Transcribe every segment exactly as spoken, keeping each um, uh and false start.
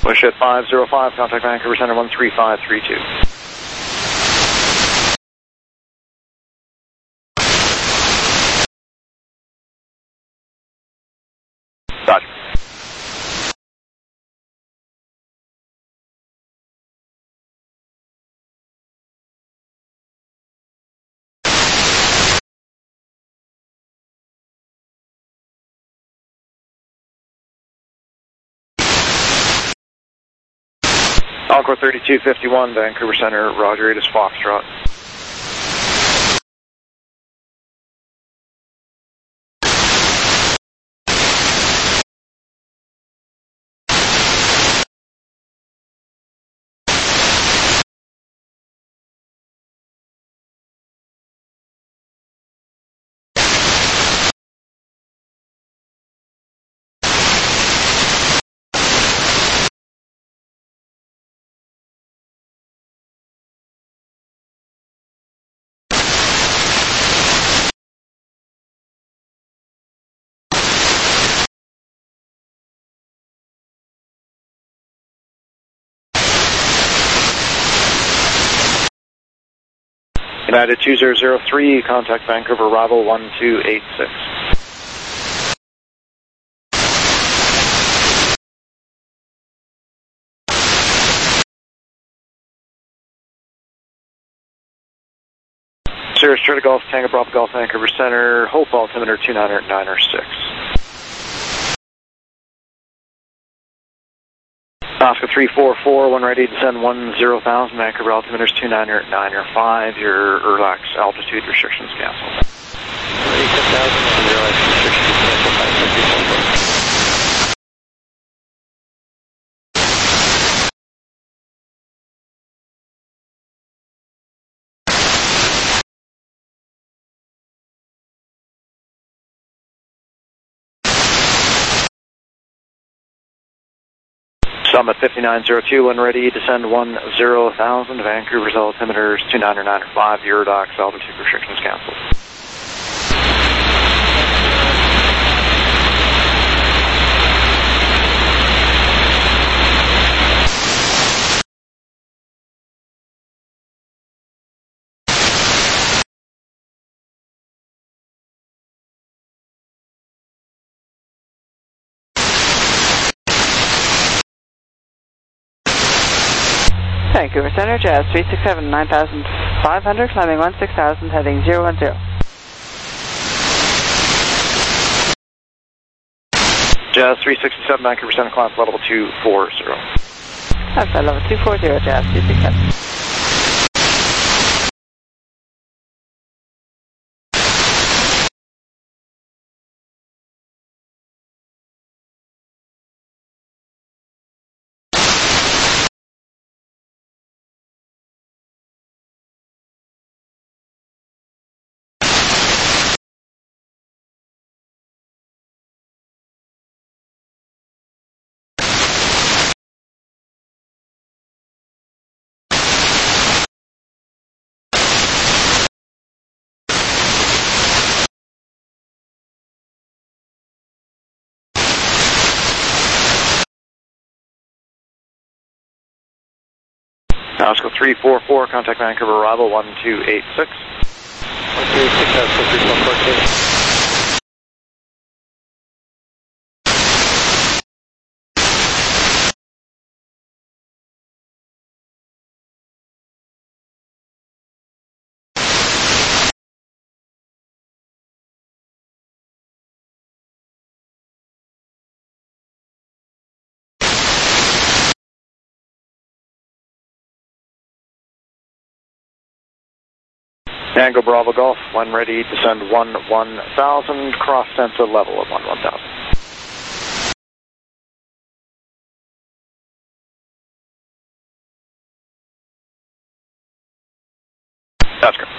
Wish at five zero five, contact Vancouver Center one three five three two. Roger. Encore thirty-two fifty-one, Vancouver Center, Roger, it is Foxtrot. United two zero zero three, contact Vancouver, arrival one two eight six. Sirius Charlie Golf, Tango Bravo Golf, Vancouver Center, Hope altimeter two nine nine six. Oscar three four four, when ready, descend one zero thousand, Vancouver altimeter is two nine nine five, your relax altitude restrictions canceled. eighty-six thousand, relax restrictions canceled, five six three four four. Summit fifty-nine zero two, when ready, descend one zero thousand, Vancouver's altimeter is two nine nine five, Eurodox altitude restrictions canceled. Vancouver Center, Jazz three six seven, nine thousand five hundred, climbing one six thousand, heading zero one zero. Jazz three sixty-seven, Vancouver Center, climb level two four zero. Outside level two four zero, Jazz three six seven. Oscar three four four, contact Vancouver, arrival one two eight six. one two eight six, Oscar three four four two. Tango Bravo Golf, when ready, descend one one thousand, cross sensor level of one one thousand. That's good.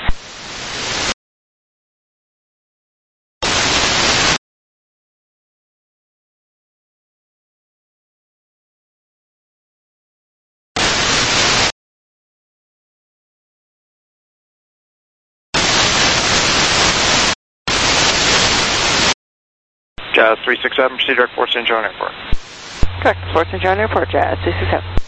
Jazz three six seven, proceed direct for Saint John Airport. Correct. Fort Saint John Airport, Jazz three six seven.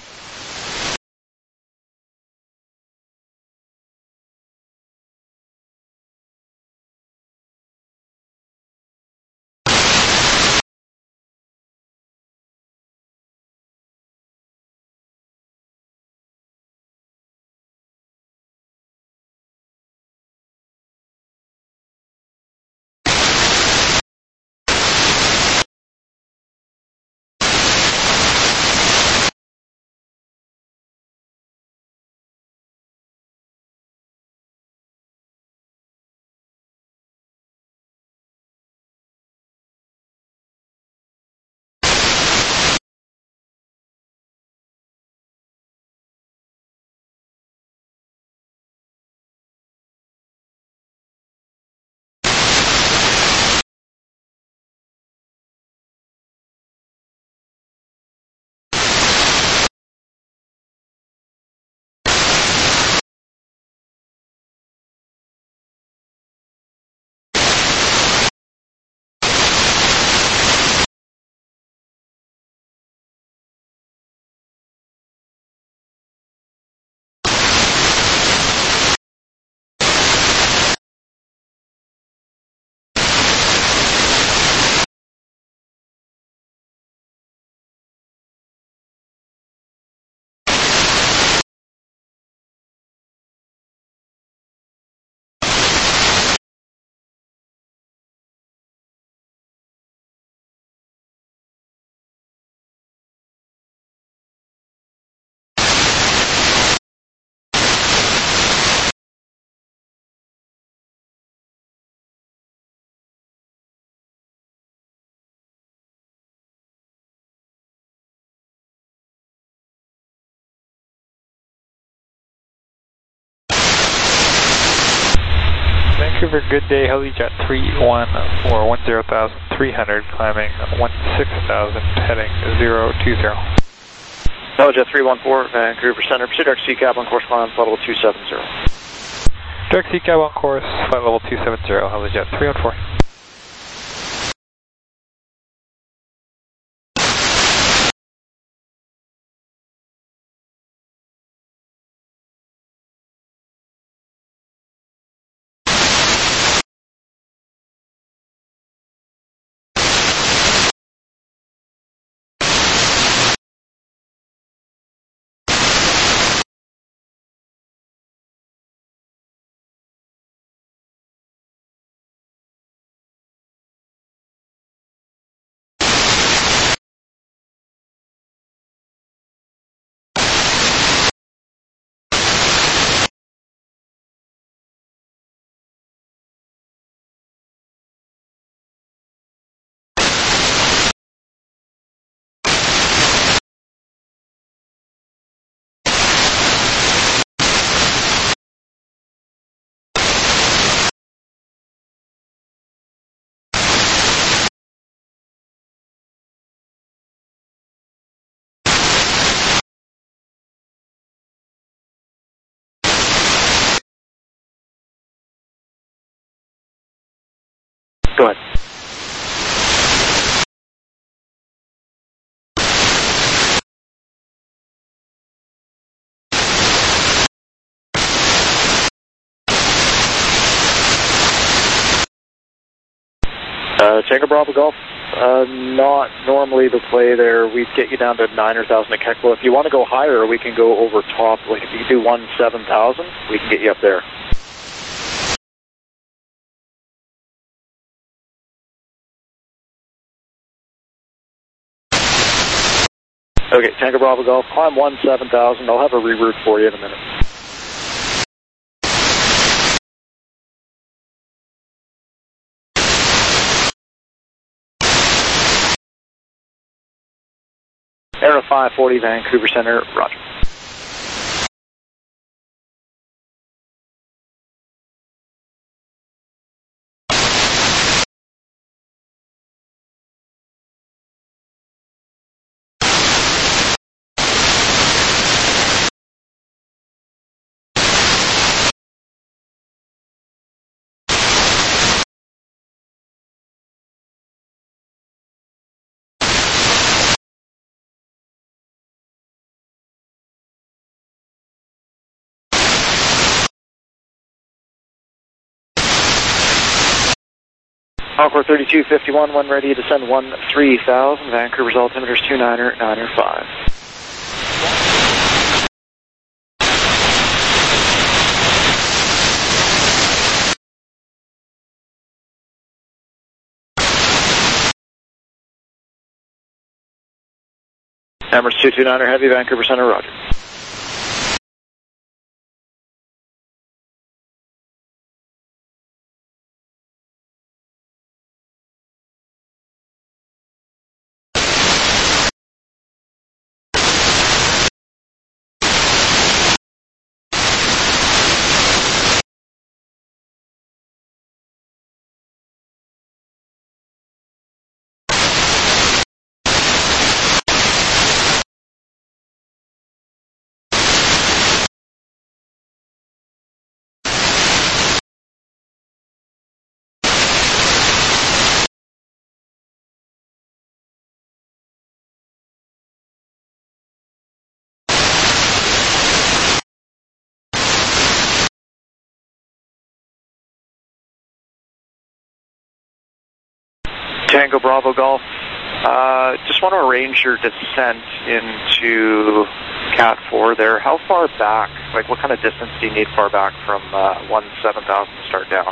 Vancouver, good day, Helijet three one four, one zero thousand three hundred, climbing one six thousand, heading zero two zero. Helijet three one four, Vancouver Center, proceed direct C cab on course climb, flight level two seven zero. Direct C cab on course, flight level two seven zero, Helijet three one four. Go ahead. Uh, Tango Bravo Golf, uh, not normally the play there. We'd get you down to nine thousand at Keklo. If you want to go higher, we can go over top. Like if you do one seven thousand, we can get you up there. Okay, Tango Bravo Golf, climb one seven thousand. I'll have a reroute for you in a minute. Aero five forty, Vancouver Center, roger. Encore thirty-two fifty-one, when ready, descend one three thousand, Vancouver's altimeter's two niner niner five. Amherst two two niner heavy, Vancouver Center, roger. Tango Bravo Golf, uh, just want to arrange your descent into Cat four there. How far back, like what kind of distance do you need far back from uh, one seven thousand to start down?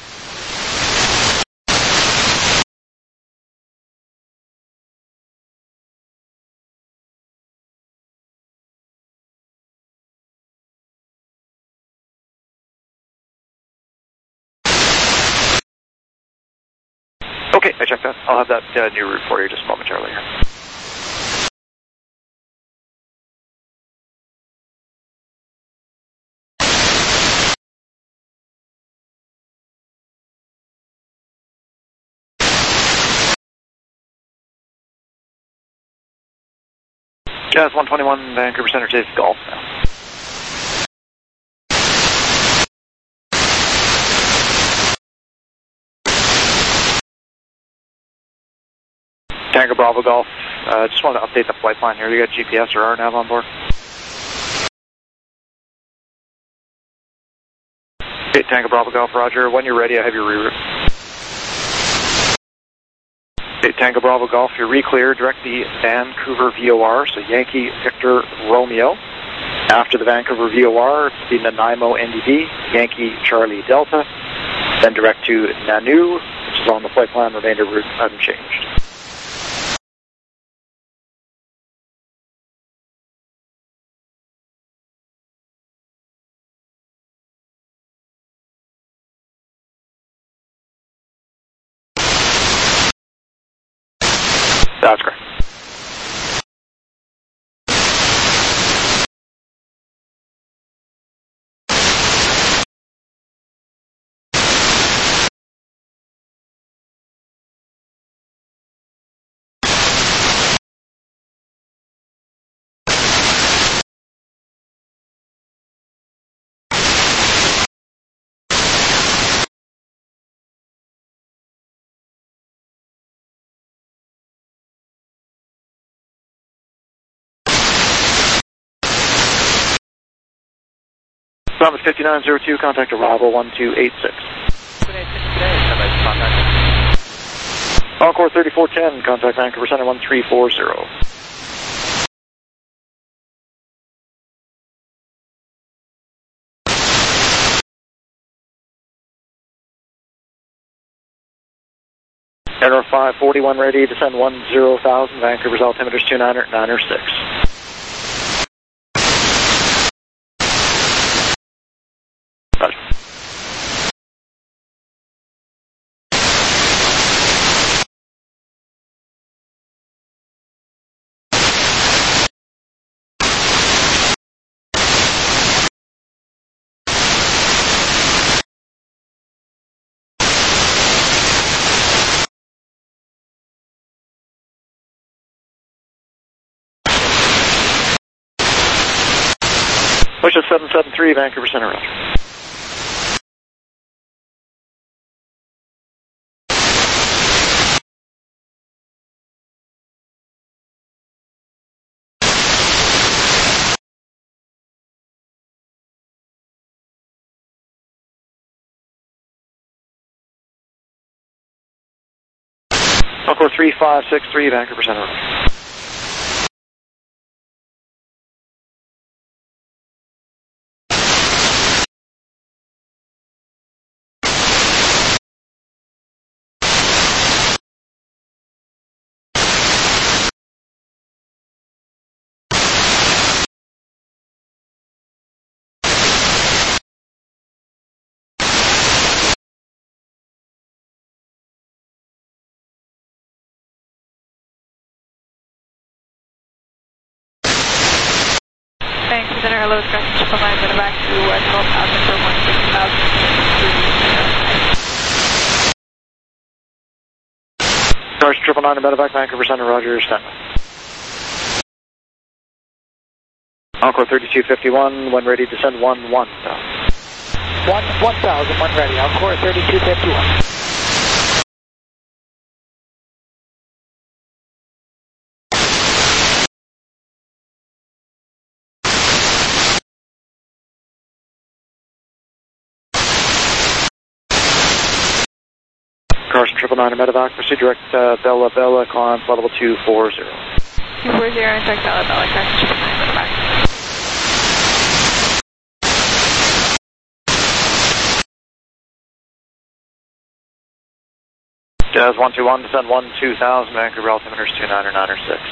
Okay, I checked that. I'll have that uh, new route for you just momentarily here. Jazz one twenty-one, Vancouver Center, Chase Golf now. Tango Bravo Golf, uh, just wanted to update the flight plan here. You got G P S or R nav on board? Okay, Tango Bravo Golf, roger. When you're ready, I have your reroute. Okay, Tango Bravo Golf, you're re-clear, direct the Vancouver V O R, so Yankee Victor Romeo. After the Vancouver V O R, it's the Nanaimo N D D, Yankee Charlie Delta, then direct to Nanu, which is on the flight plan, remainder route unchanged. That's correct. Thomas fifty-nine zero two, contact arrival one two eight six. Encore thirty-four ten, contact Vancouver Center one three four zero. Error five forty-one ready, descend one zero thousand, Vancouver's altimeter's two niner niner six. Roger. Push at seven seven three, Vancouver Center, roger. Encore three five six three, Vancouver Center. Vancouver Center, hello, Scratch Triple Nine, then back to uh, twelve thousand for one six thousand. Cars Triple Nine, Medevac, Vancouver Center, Roger, stand by. Encore thirty-two fifty-one, when ready, descend one one. One one thousand, one ready. Encore thirty-two fifty-one. Cars Triple Nine, Medevac, proceed direct uh, Bella Bella, climb flight level two four zero. two four zero, and direct Bella Bella, Scratch Triple Nine, Medevac. Jazz one two one, descend one two thousand, Vancouver altimeters two nine or nine or six.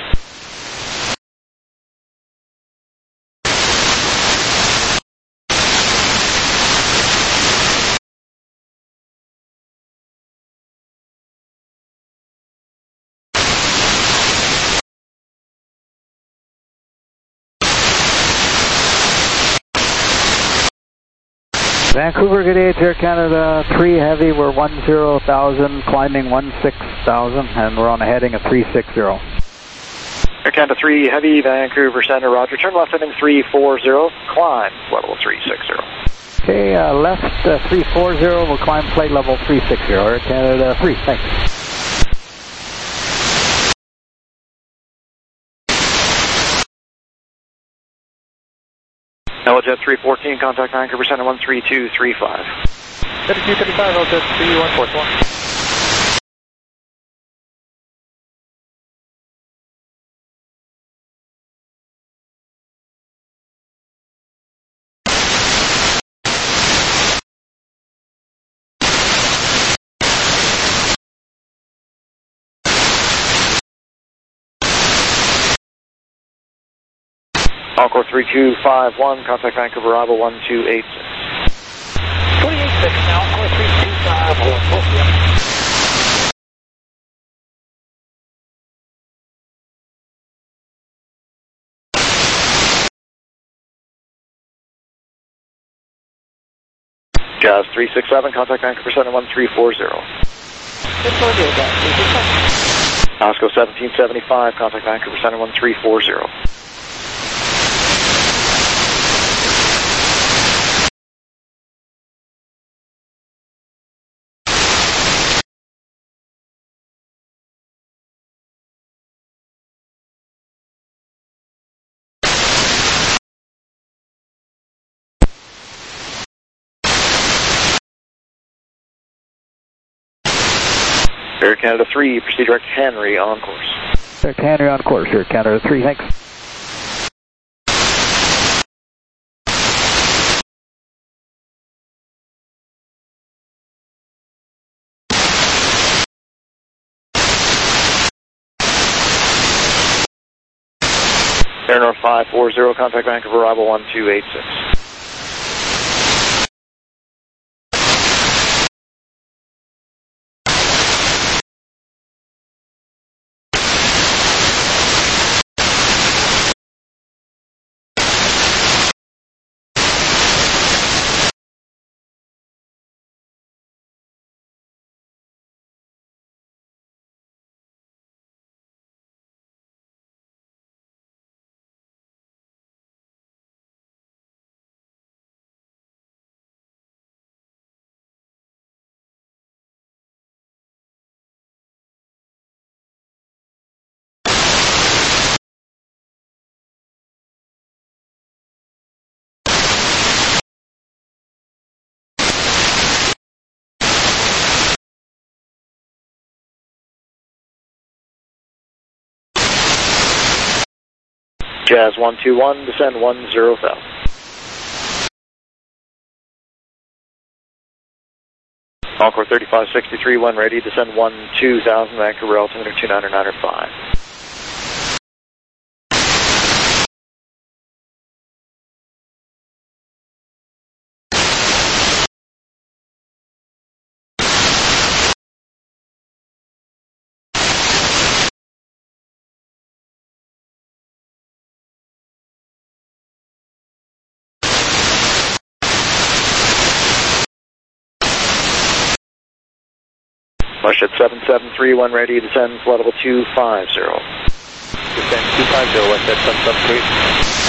Vancouver, good day, Air Canada three Heavy, we're one zero thousand, climbing one six thousand, and we're on a heading of three six zero. Air Canada three Heavy, Vancouver Center, Roger, turn left heading three four zero, climb flight level three six zero. Okay, uh, left uh, three four zero, we'll climb flight level three six zero, Air Canada three, thanks. Jet three fourteen, contact Vancouver Center one three two three five. thirty-two thirty-five, Jet three one four one. Encore three two five one, contact Vancouver Bravo one two eight six. two eight six now, Encore three two five one, both of them. Jazz three six seven, contact Vancouver Center one three four zero. Osco seventeen seventy-five, contact Vancouver Center one three four zero. Air Canada three, proceed direct Henry on course. Air Henry on course, Air Canada three, thanks. Air North five four zero, contact Vancouver Arrival one two eight six. Jazz one two one, descend one zero thousand. Encore thirty-five sixty-three, when ready, descend one two thousand, Vancouver altimeter two nine nine five. Flush at seven seven three, when ready, descend flood level two five zero. Descend two five zero, west at seven seven three.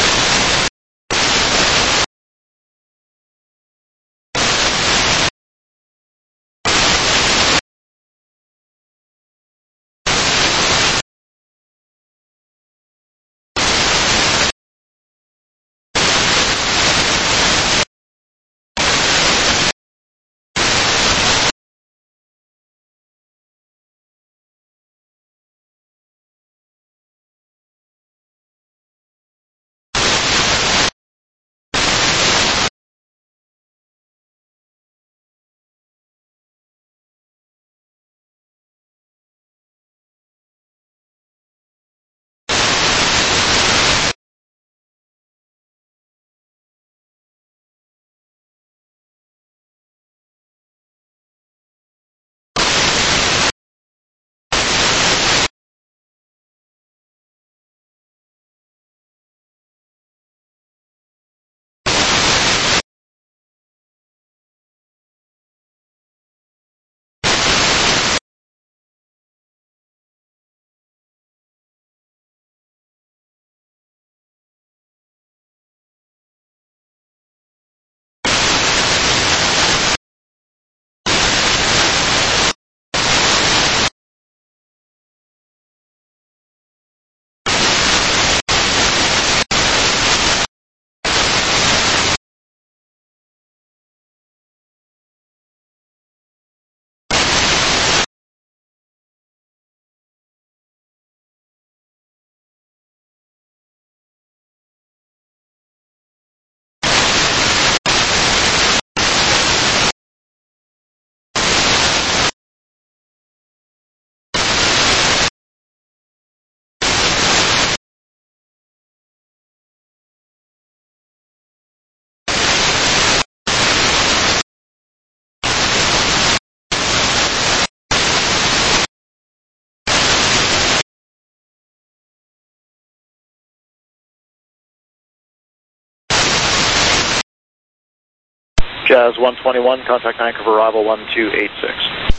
Jazz one twenty-one, contact Vancouver arrival one two eight six.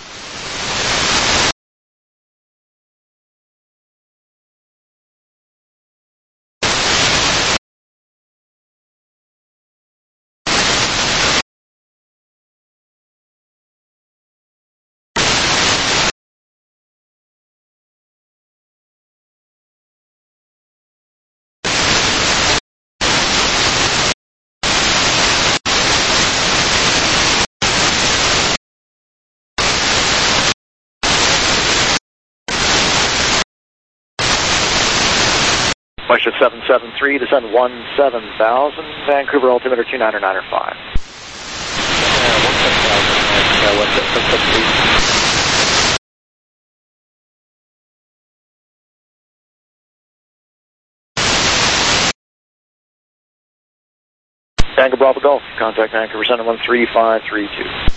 Flight at seven seven three, descend one seven thousand, Vancouver altimeter two nine nine five. Tango Bravo Golf, contact Vancouver Center one three five three two.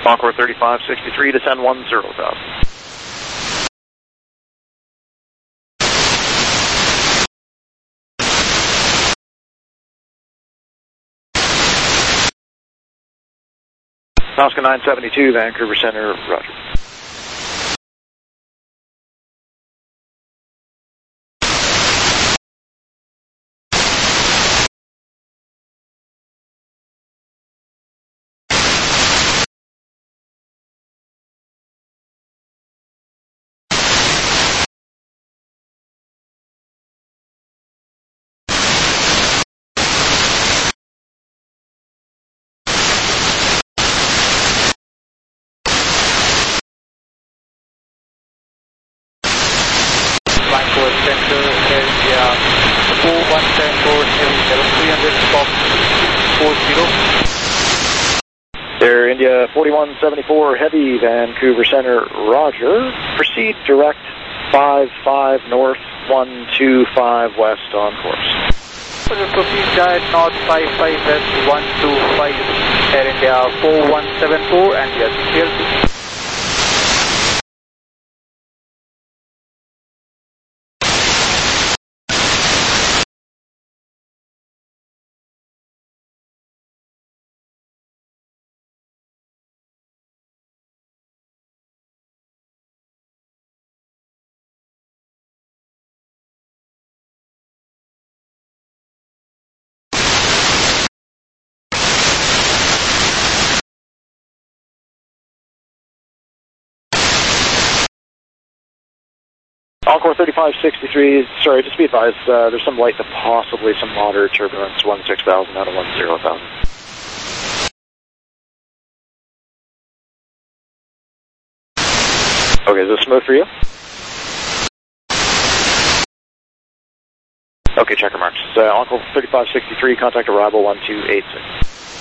Concord thirty-five sixty-three, descend one zero thousand. Oscar nine seventy-two, Vancouver Center, roger. Vancouver Center, area four one seven four, heavy level three hundred, Fox four zero. Air India forty-one seventy-four, heavy, Vancouver Center, roger. Proceed direct five five north, one two five west on course. Proceed direct north five five west, one two five, Air India four one seven four, and yes, clear. Encore thirty-five sixty-three, sorry, just be advised, uh, there's some light to possibly some moderate turbulence, one six thousand out of one zero thousand. Okay, is this smooth for you? Okay, checker marks. Uh, Encore thirty-five sixty-three, contact arrival one two eight six.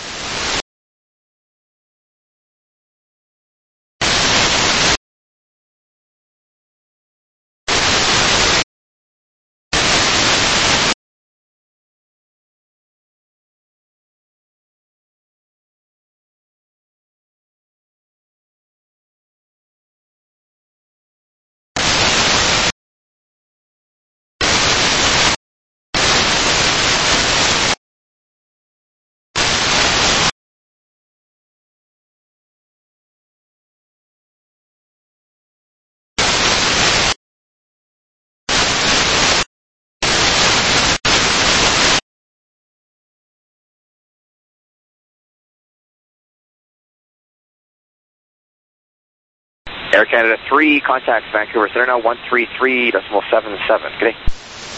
Air Canada three, contact Vancouver Center now one three three decimal seven seven. Good day.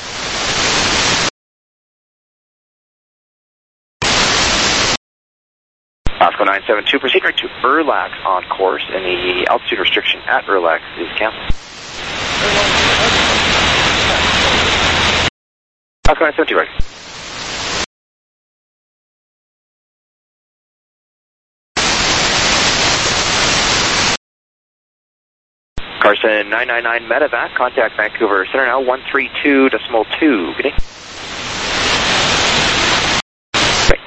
Oscar nine seven two, proceed right to Erlax on course, and the altitude restriction at Erlax is canceled. Oscar nine seven two, right. Carson nine nine nine Medevac, contact Vancouver Center now one three two decimal two. Good day. Okay.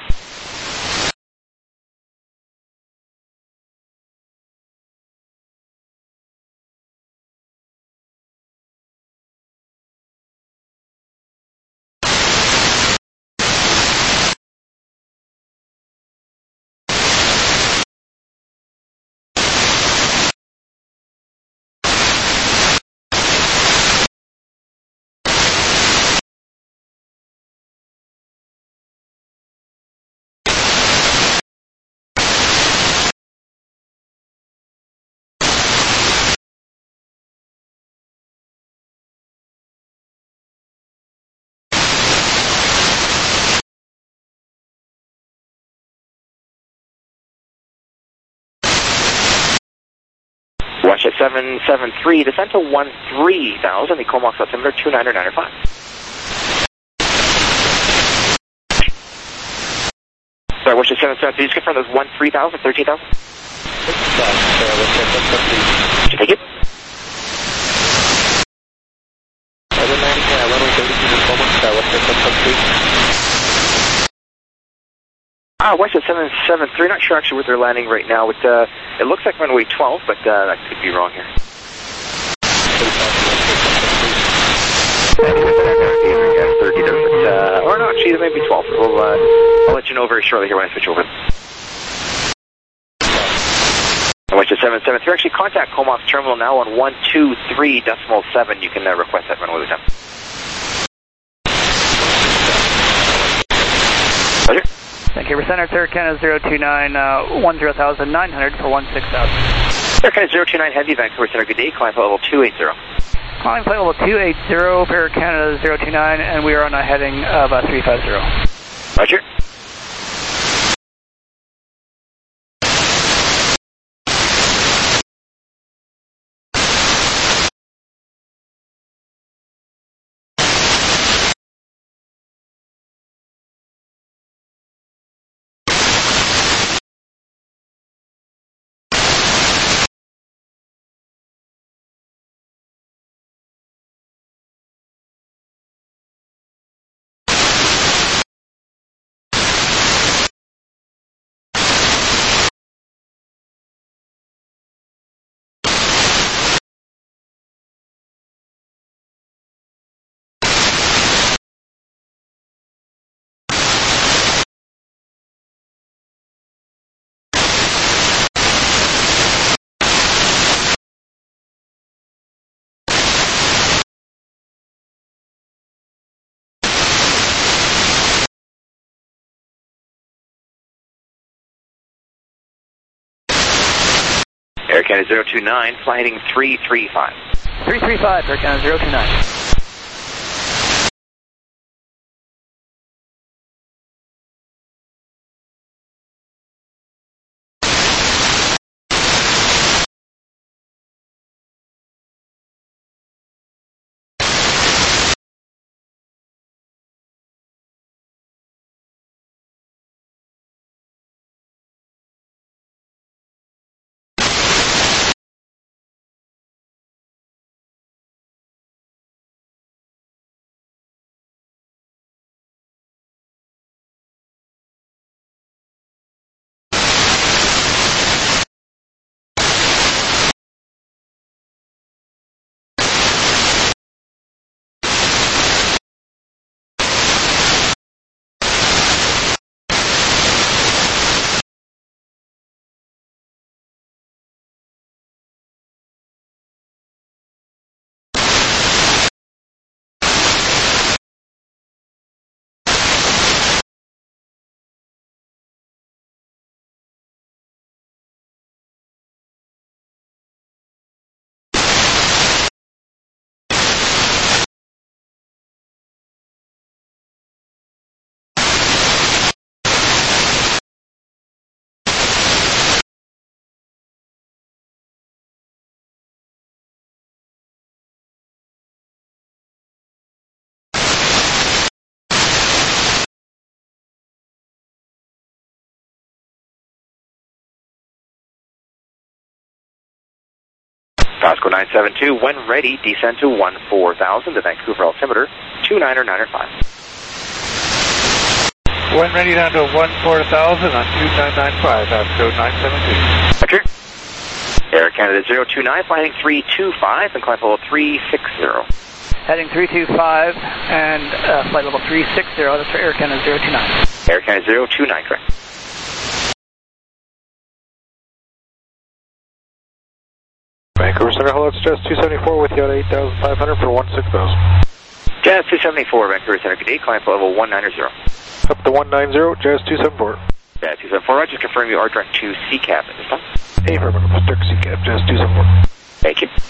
Watch at seven seven three, descend to one three thousand, the Comox altimeter two nine nine five. Sorry, watch at seven seven three, just confirm those one three thousand, thirteen thousand? Did you take it? Uh, WestJet seven seven three, not sure actually where they're landing right now. It, uh, it looks like runway twelve, but uh, that could be wrong here. thirty, uh, or no, actually, it may be twelve. We'll, uh, I'll let you know very shortly here when I switch over. WestJet seven seven three, actually contact Comox Terminal now on one two three decimal seven. You can uh, request that runway with them. Roger. Vancouver Center, Air Canada zero two nine, uh, one zero thousand nine hundred for one six thousand. Air Canada zero two nine Heavy, Vancouver Center, good day, climb flight level two eighty. Climbing flight level two eighty, Air Canada zero two nine, and we are on a heading of uh, three five zero. Roger. Air Canada zero two nine, fly heading three three five. three three five, Air Canada zero two nine. Costco nine seven two, when ready, descend to one four thousand, the Vancouver altimeter, two niner niner five. When ready down to one four thousand on two nine nine five, Costco nine seven two. Roger. Air Canada zero two nine, fly heading three two five, and climb level three six zero. Heading three two five and uh, flight level three six zero, that's for Air Canada zero two nine. Air Canada zero two nine, correct. Vancouver Center, hello, it's Jazz two seventy-four with you at eight thousand five hundred for one six thousand. Jazz two seventy-four, Vancouver Center, good day, climb level one nine zero. Up to one nine zero, Jazz two seventy-four. Jazz two seventy-four, Roger, confirm you are direct to C CAP at this time. Affirmative, direct C CAP, Jazz two seventy-four. Thank you.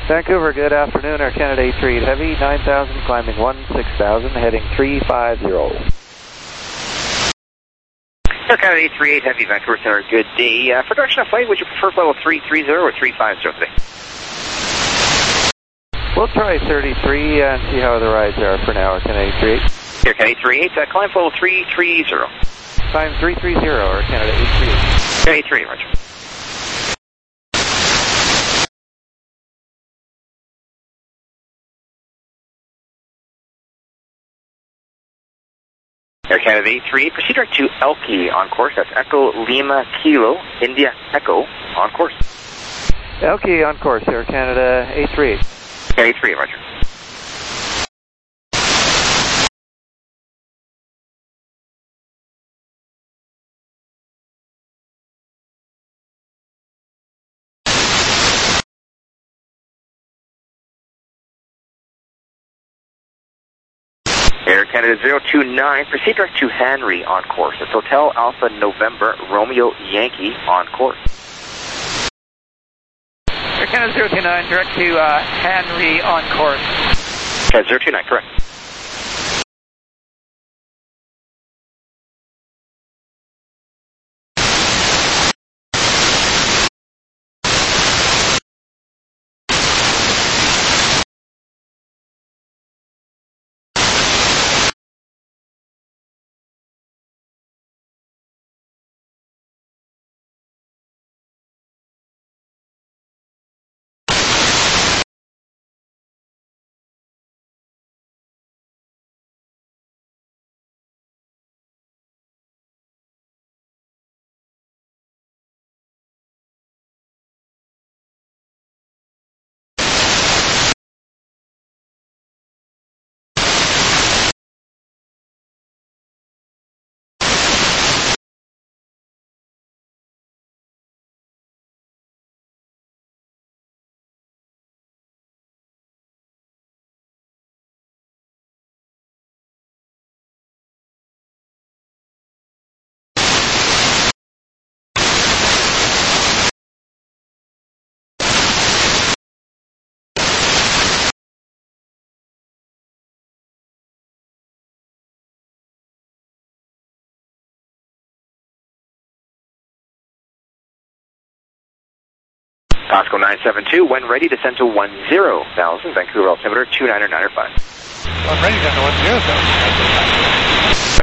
Vancouver, good afternoon. Air Canada eight three eight Heavy, nine thousand, climbing one six thousand, heading three five zero. Air Canada eight three eight Heavy, Vancouver Center, good day. Uh, for direction of flight, would you prefer level three three zero or three five zero today? We'll try thirty-three and see how the rides are for now. Air Canada eight three eight. Air Canada eight three eight, uh, climb level three three zero. Climb three three zero, Air Canada eight three eight. eight three eight, roger. Air Canada eight three eight, proceed direct to Elke on course. That's Echo Lima Kilo, India Echo on course. Elke on course, Air Canada eight three eight. eight three eight, roger. Air Canada zero two nine, proceed direct to Henry on course. It's Hotel Alpha November Romeo Yankee on course. Air Canada zero two nine, direct to uh, Henry on course. Okay, zero two nine, correct. Costco nine seven two, when ready, descend to one zero thousand, Vancouver altimeter two nine nine five. I'm ready down to one zero thousand.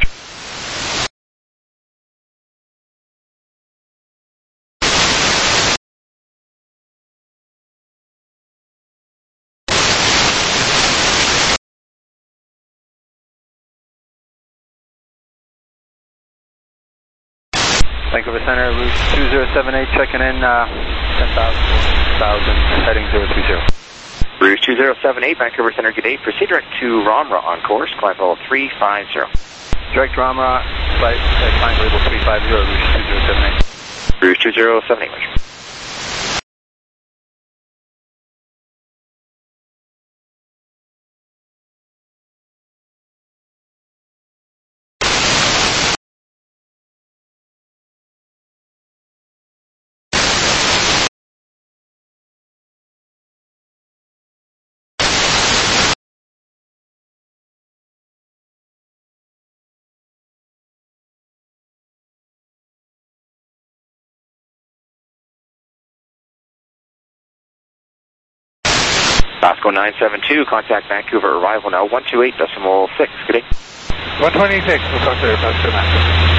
Vancouver Center, route two zero seven eight, checking in uh, ten thousand, heading zero three zero. Route two zero seven eight, Vancouver Center, good day. Proceed direct to Ramra on course, climb level three five zero. Direct Ramra, flight, uh, climb level three five zero, route two zero seven eight. Route two zero seven eight, roger. Costco nine seven two, contact Vancouver arrival now, one two eight decimal six, good day. one twenty-six, we'll talk to Pastor Master.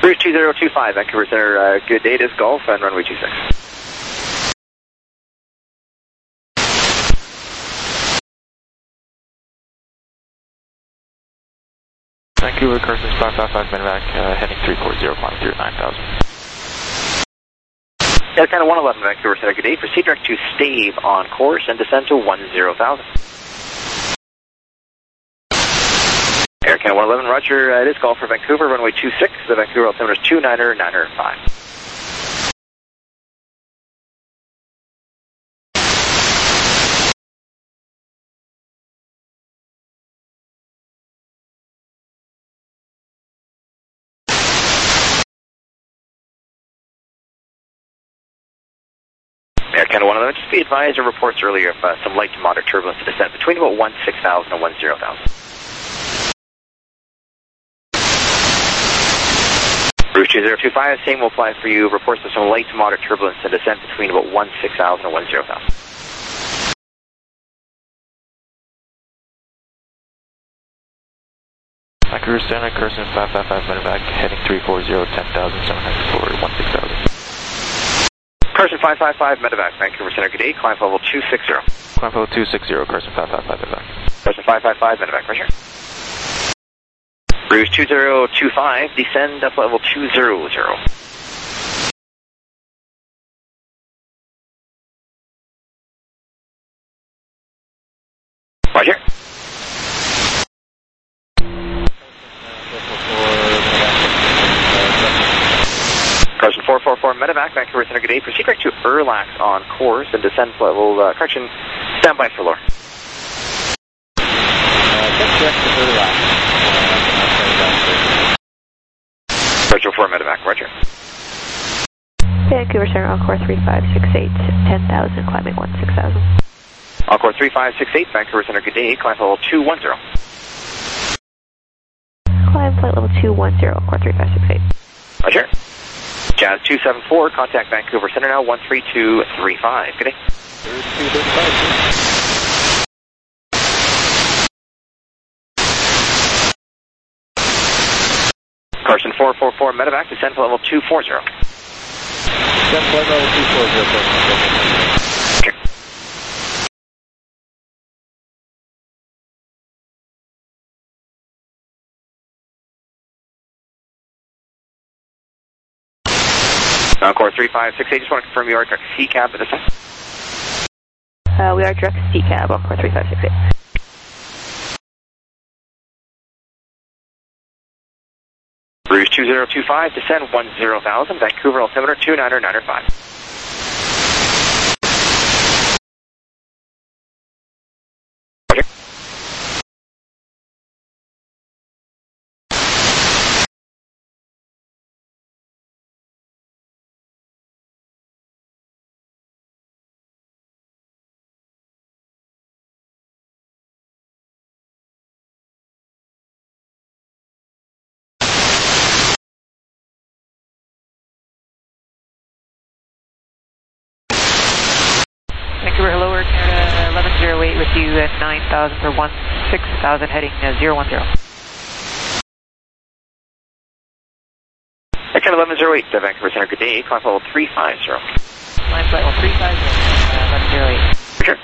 Bruce two zero two five, Vancouver Center, uh, good day, this Golf, and runway two six. Vancouver, Carson five five five, medevac, uh, heading three four zero, climb through nine thousand. Air Canada one eleven, Vancouver Center, good day. Proceed direct to Stave on course and descend to one zero thousand. Air Canada one eleven, roger, uh, it is Golf for Vancouver, runway two six, the Vancouver altimeter is two niner niner five. Air Canada one eleven, just be advised of reports earlier of uh, some light to moderate turbulence to descent between about one six thousand and one zero thousand. Bruce two zero two five, same will apply for you. Reports of some light to moderate turbulence and descent between about one six thousand and one zero thousand. Vancouver Center, Carson five five five, medevac, heading three four zero, ten thousand seven hundred for one six thousand. Carson five five five, medevac, Vancouver Center, good day, climb level two six zero. Climb level two six zero, Carson five five five, medevac. Carson five five five, medevac, right here. Bruce two zero two five, descend up level two zero zero. Roger. Carson four four four, medevac, Vancouver Center, good day. Proceed direct to Erlax on course and descend level, uh, correction, stand by for lower. Carson four, medevac, roger. Vancouver Center, Encore three five six eight, ten thousand, climbing one six thousand. Encore three five six eight, Vancouver Center, good day, climb level two one zero. Climb flight level two one zero, Encore three five six eight. Roger. Jazz two seven four, contact Vancouver Center now, one three two three five. Good day. Carson four four four, medevac, descend to level two four zero. Descend flight level two four zero, Okay. Encore three five six eight, just want to confirm you are direct C cab at this time. Uh, we are direct C cab, Encore three five six eight. Bruce two zero two five, descend one zero thousand, Vancouver altimeter two niner niner five. Roger. Vancouver, hello, Air Canada eleven oh eight with you at nine thousand for one six thousand, heading uh, zero one zero. Air Canada eleven oh eight, Vancouver Center, good day, climb level three five zero. Climb flight level three five zero, uh, eleven oh eight. Sure.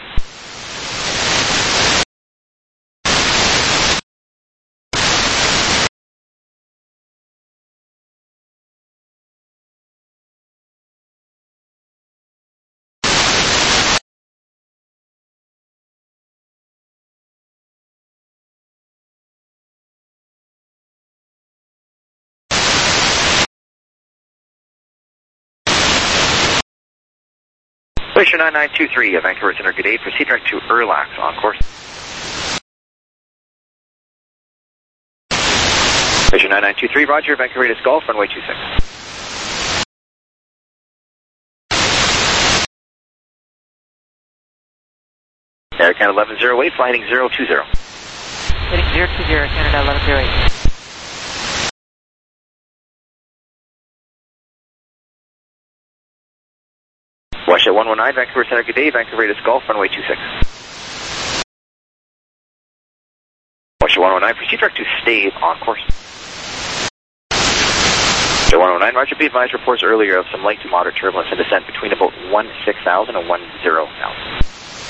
Glacier nine nine two three, Vancouver Center, good day. Proceed direct to Erlax on course. Glacier nine nine two three, roger, Vancouver Raiders Golf, runway two six. Air Canada eleven oh eight, flying zero two zero. Heading zero two zero, Canada eleven oh eight. Wash at one one nine, Vancouver Center, good day, Vancouver Raiders Golf, runway two six. Wash at one one nine, proceed direct to Stave on course. one oh nine, Roger, be advised reports earlier of some light to moderate turbulence and descent between about one six thousand and one zero thousand.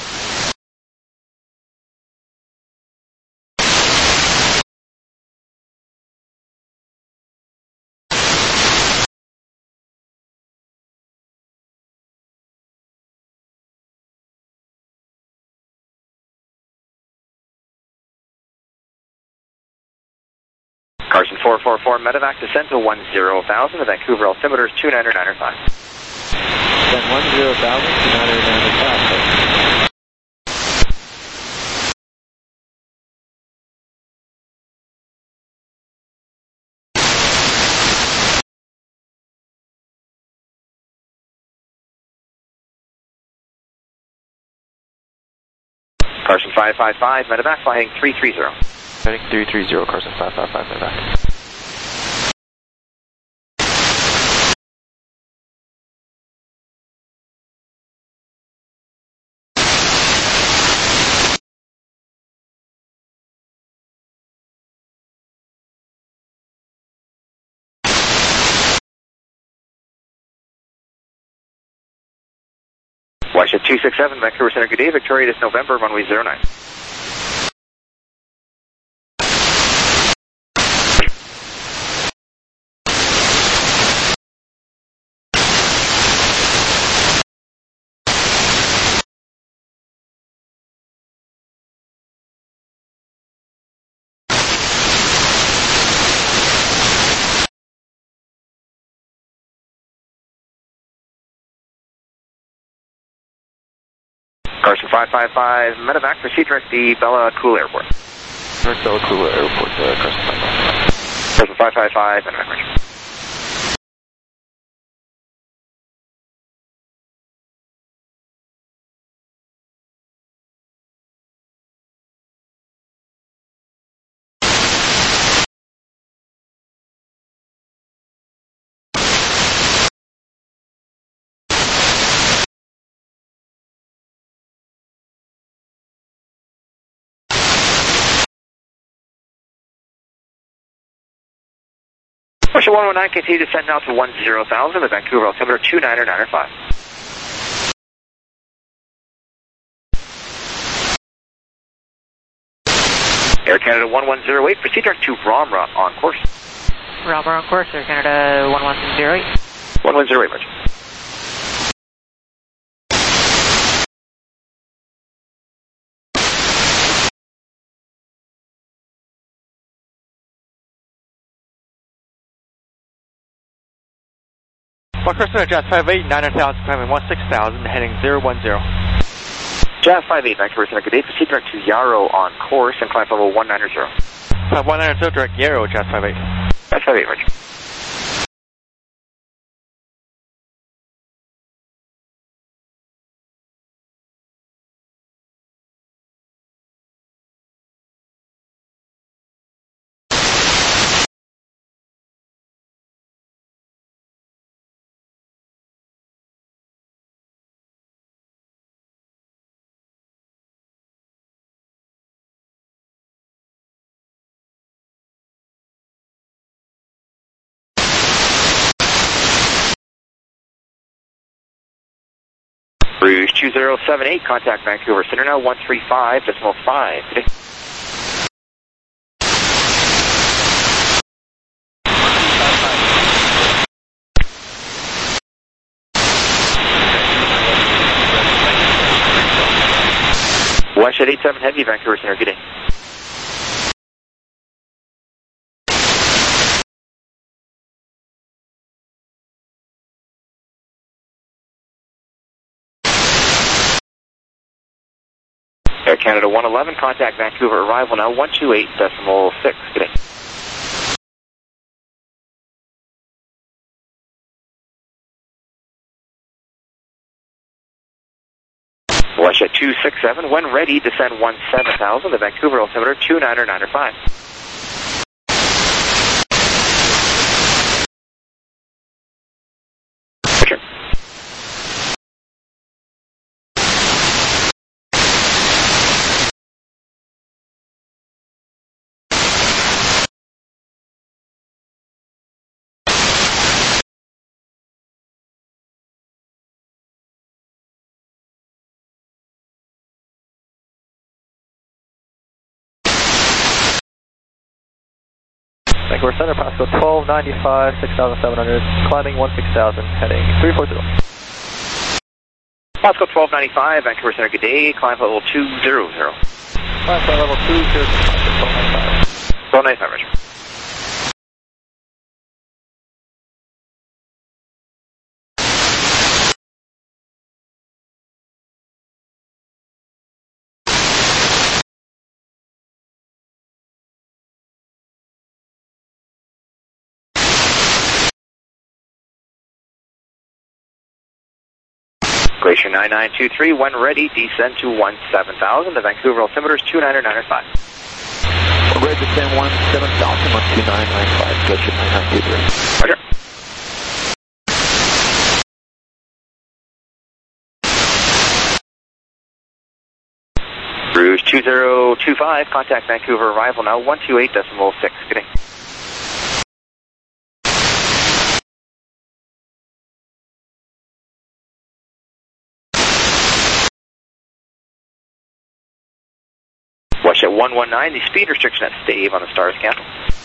Carson four four four, medevac descent to one zero thousand. The Vancouver altimeter is two nine nine five. Then one zero thousand, two nine nine five. Carson five five five, medevac flying three three zero. Heading three three zero, Carson five five five, medevac. Watershed two six seven, Vancouver Center, good day. Victoria, this November, runway zero nine. Carson five five five, medevac, proceed direct the Bella Coola Airport. Direct Bella Coola Airport, uh, Carson five five five. Carson five five five, medevac, Roger. Watershed one oh nine, continue to descend now to one zero thousand, the Vancouver altimeter two nine nine five. Air Canada one one zero eight, proceed direct to Ramra on course. Ramra on course, Air Canada one one zero eight. one one zero eight, Roger. One Carson, Jazz five eight, nine thousand, climbing one six thousand, heading zero one zero. Jazz five eight, Vancouver Center, good day. Proceed direct to Yarrow on course and climb level one nine zero. Climb one nine zero, direct Yarrow, Jazz five eight. Jazz five eight, Roger. Rouge two zero seven eight, contact Vancouver Center now, one three five decimal five. Good day. Watershed eight seven Heavy, Vancouver Center, good day. Air Canada one eleven, contact Vancouver, arrival now, one two eight decimal six, good day. Watershed two six seven, when ready, descend one seven thousand, the Vancouver altimeter two nine nine five. Roger. Vancouver Center, Pasco twelve ninety-five, six thousand seven hundred, climbing one six thousand, heading three four zero. Pasco twelve ninety-five, Vancouver Center, good day, climb level two zero zero. Climb flight level two zero zero, twelve ninety-five. twelve ninety-five, Roger. Glacier nine nine two three, when ready, descend to one seven thousand. The Vancouver altimeter is two nine nine five. Ready to descend one seven thousand, one two nine nine five, Glacier nine nine two three. Roger. Cruise two zero two five, contact Vancouver arrival now, one two eight decimal six. Good day. Watch at one one nine, the speed restriction at Stave on the Stars cancel.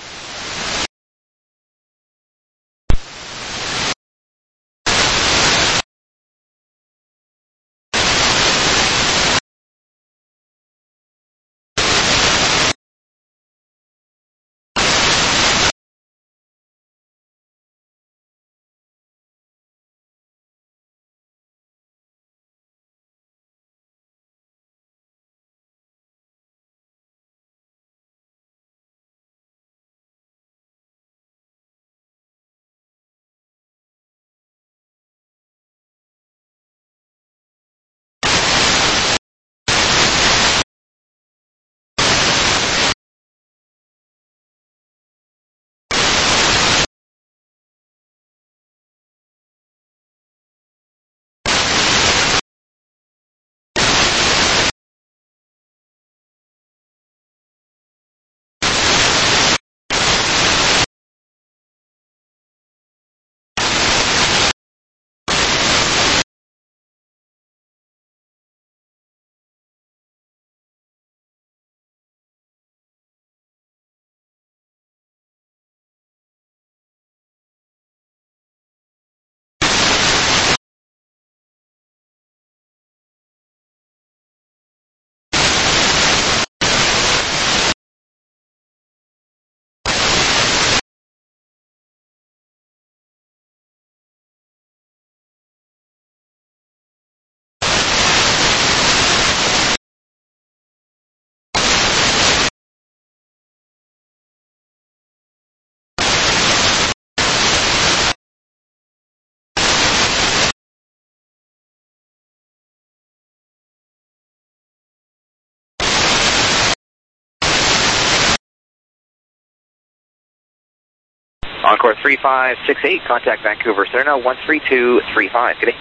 Encore three five six eight, contact Vancouver Center now, one three two three five. Good day.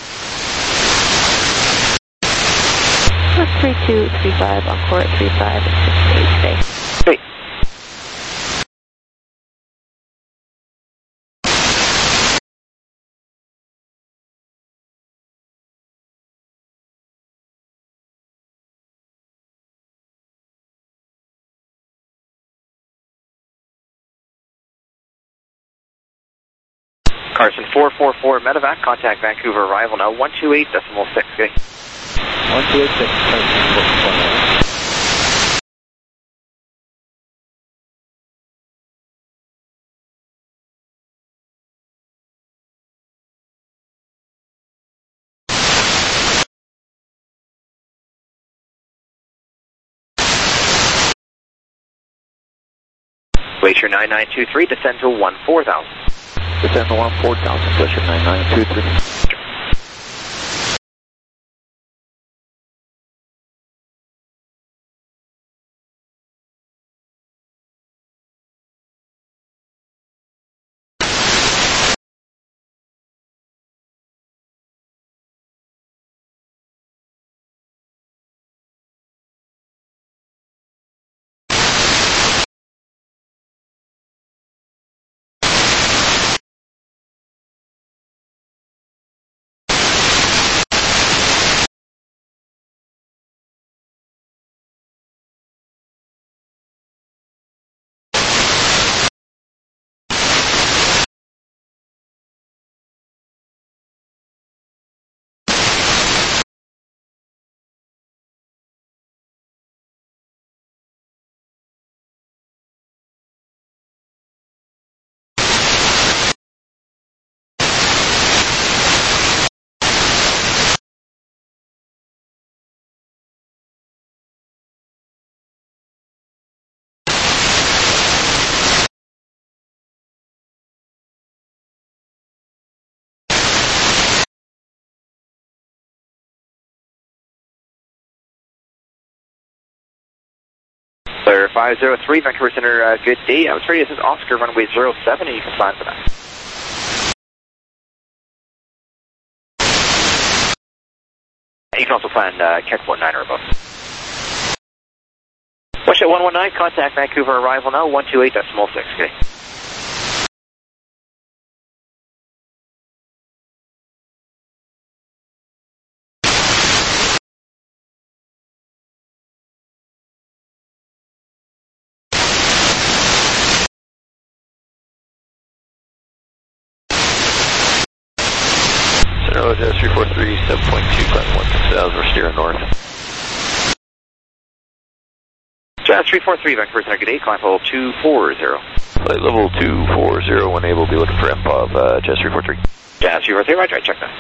three two three five, Encore at three five six eight, stay. Great. Carson four four four, Medevac, contact Vancouver arrival now, one two eight decimal six. Good day. one two eight six, Carson four four four. Glacier nine nine two three, descend to one four thousand. Descend to one four thousand, Glacier nine nine two three. five zero three, Vancouver Center, uh, good day. I was ready. This is Oscar, runway zero seven, and you can sign for that. And you can also plan uh, Catport nine or above. Westjet one one nine, contact Vancouver arrival now, one two eight decimal six, okay. Center Jazz three four three, seven point two, climb one six thousand, we're steering north. Jazz three four three, Vancouver Center, good day, climb level two four zero. Flight level two four zero, when able, be looking for M P O V, uh, Jazz three four three. Jazz three four three, roger, I check that.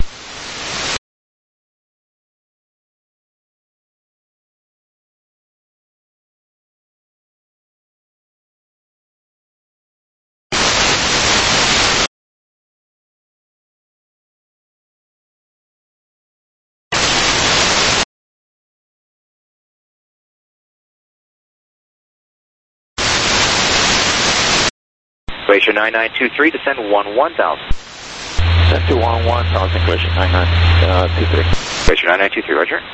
Glacier nine nine two three, descend one one thousand. Descend to one one thousand, Glacier nine nine two three. Glacier nine nine two three, roger.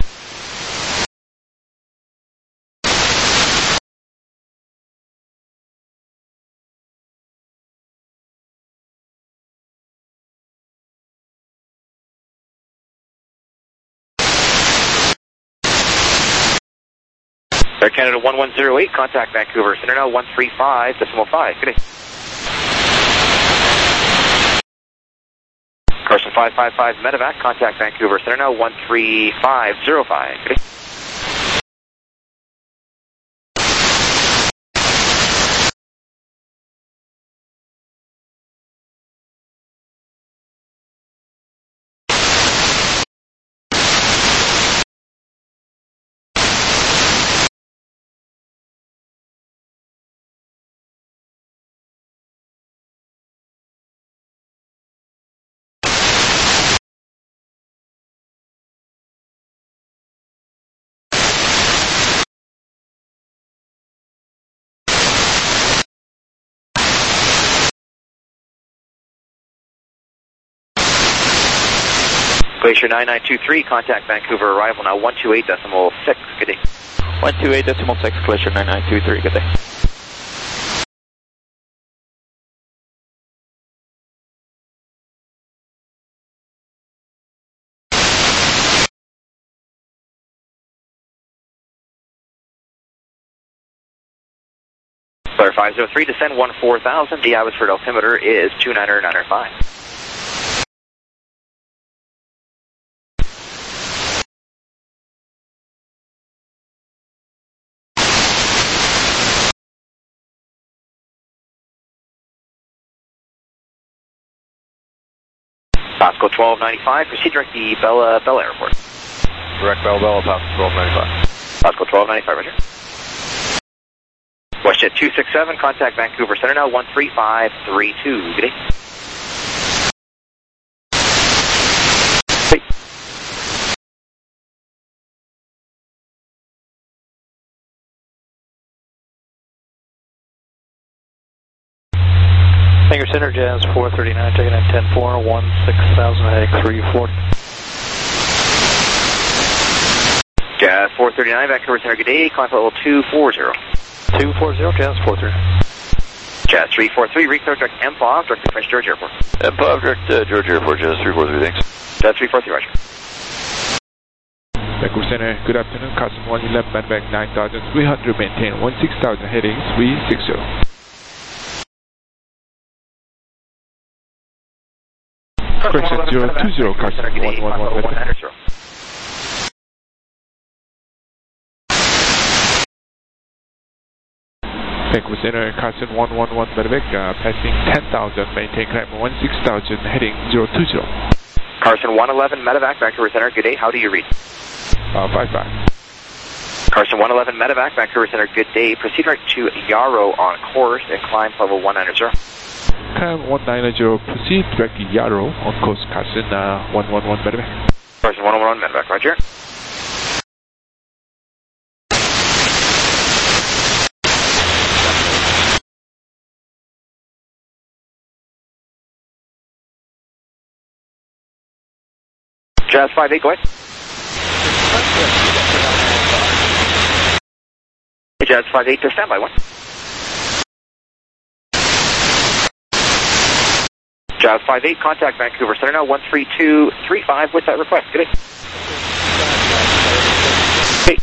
Air Canada one one zero eight, contact Vancouver Center now, one three five decimal five, good day. Carson five five five Medevac, contact Vancouver Center now, one three five zero five, good day. Glacier nine nine two three, contact Vancouver arrival now, one two eight decimal six, good day. one two eight decimal six, Glacier nine nine two three, good day. Flare five zero three, descend one four thousand, the atmosphere altimeter is two nine nine five. Pasco twelve ninety-five, proceed direct to Bella, Bella Airport. Direct Bella Bella, Pasco twelve ninety-five. Pasco twelve ninety-five, roger. Westjet two six seven, contact Vancouver Center now, one three five three two, good day. Hey. Vancouver Center, Jazz four thirty-nine, checking in ten four, one six thousand, heading three forty. Jazz four thirty-nine, Vancouver Center, good day, climb level two four zero. two four zero, Jazz four thirty-nine. Jazz three four three, reclear direct M P O V, direct to Prince George Airport. M P O V, direct uh, George Airport, Jazz three four three, thanks. Jazz three four three, roger. Vancouver Center, good afternoon, Carson one eleven, Medevac nine thousand three hundred, maintain one six thousand, heading three six zero. Correction zero two zero, Carson one one one, Medevac. Vancouver Center, Carson one one one, Medevac, uh, passing ten thousand, maintain climb one six thousand, heading zero two zero. Carson one eleven, Medevac, Vancouver Center, good day, how do you read? Uh, five five. Carson one eleven, Medevac, Vancouver Center, good day, proceed right to Yarrow on course and climb level one nine zero. Climb one nine zero, proceed direct to Yarrow, on course Carson uh, one one one, Medevac. Carson one one one, Medevac, roger. Jazz five eight, go ahead. Jazz five eight to standby, one. Jazz five eight, contact Vancouver Center now, one three two three five with that request. Good day. Hey.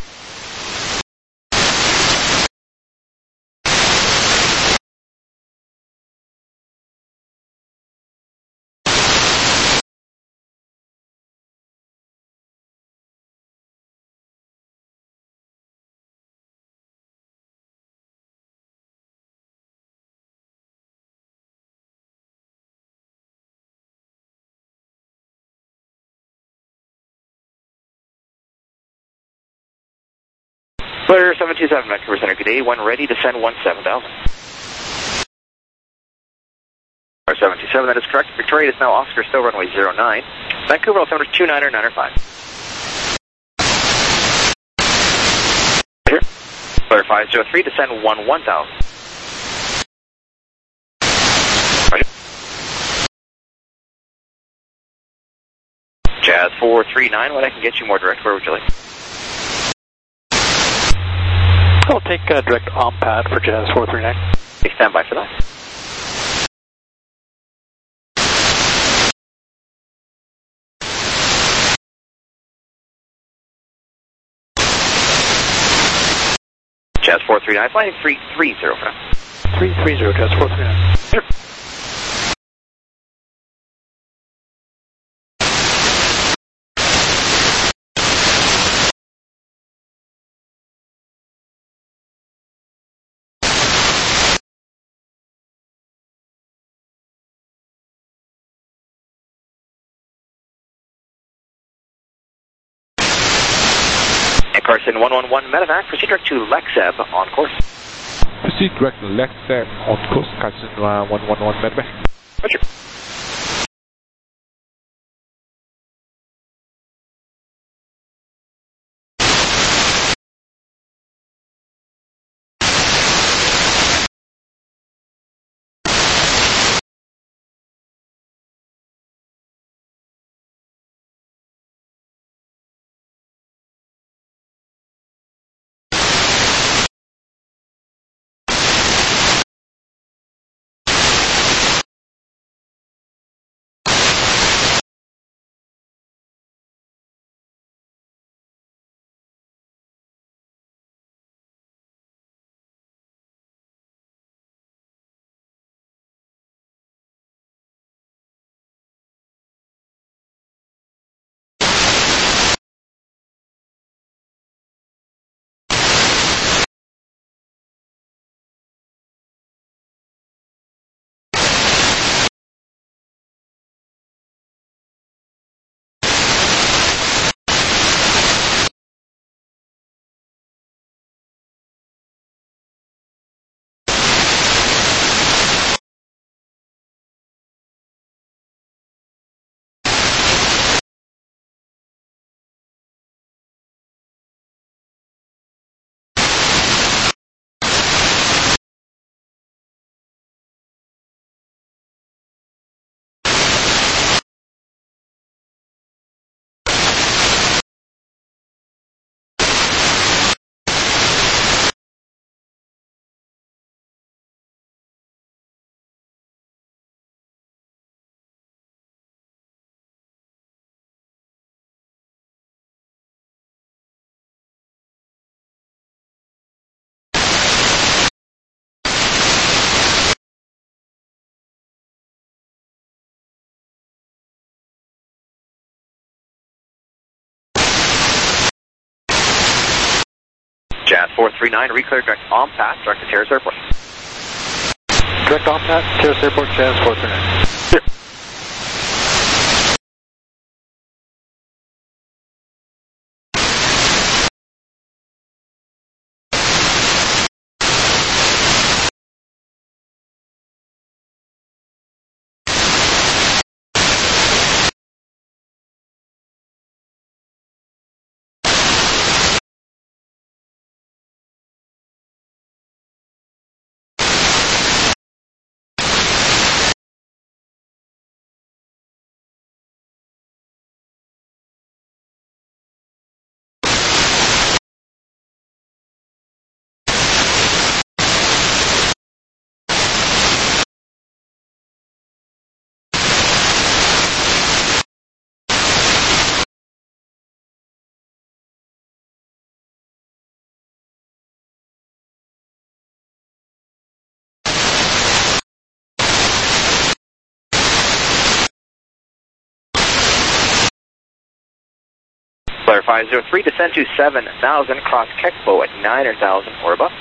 Clear seven two seven, Vancouver Center, good day, one ready to send one seven thousand. Or seven two seven, that is correct. Victoria is now Oscar, still runway zero nine. Vancouver altimeter two niner niner five. Here. Clear five zero three to send one one thousand. Roger. Jazz four three nine, when I can get you more direct, where would you like? I'll take uh, direct on pad for Jazz four three nine. Okay, stand by for that. Jazz four three nine, flying three three zero for now. three three zero, Jazz four three nine. Sure. Carson one one one Medevac, proceed direct to Lexeb on course. Proceed direct to Lexeb on course, Carson uh, one one one Medevac. Roger. Jazz four three nine, reclear direct on path, direct to Terrace Airport. Direct on path, Terrace Airport, Jazz four three nine. Sure. Flare five zero three, descend to seven thousand, cross Kekbo at nine thousand or above.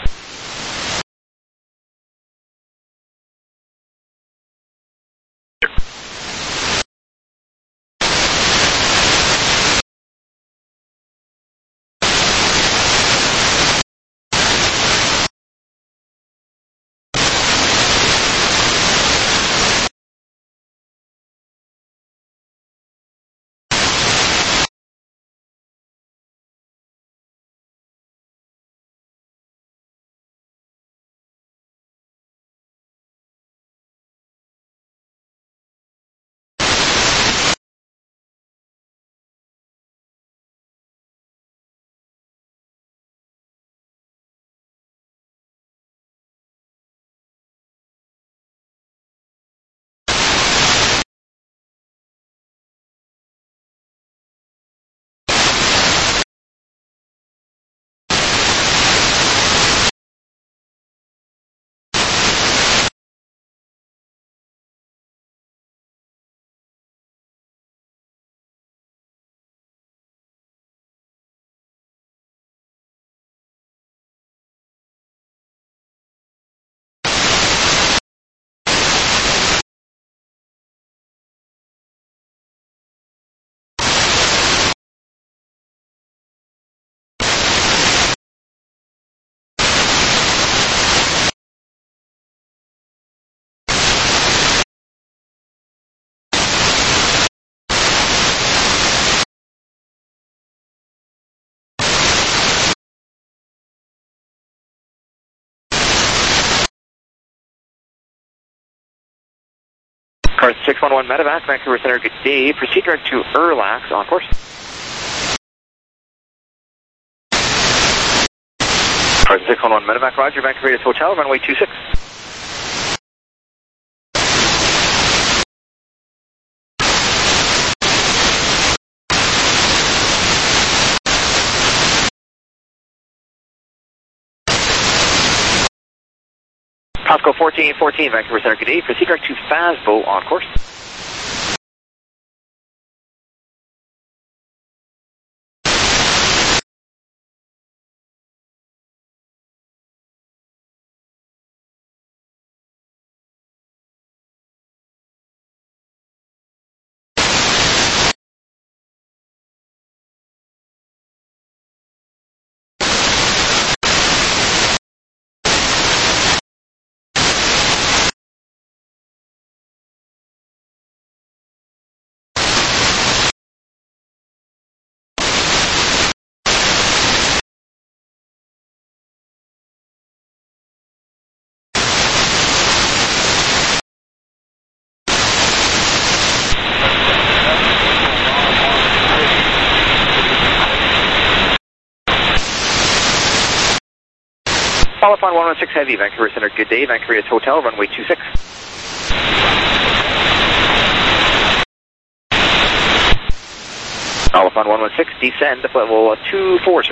Car six one one Medevac, Vancouver Center, good day. Proceed direct to Erlax on course. Car six one one Medevac, roger, Vancouver Raiders Hotel, runway two six. Costco fourteen fourteen, Vancouver Center, good day. Proceed direct to Fasbo on course. Qualify one one six Heavy, Vancouver Center, good day. Vancouver Raiders Hotel, runway two six. Qualify one one six, descend at level two forty.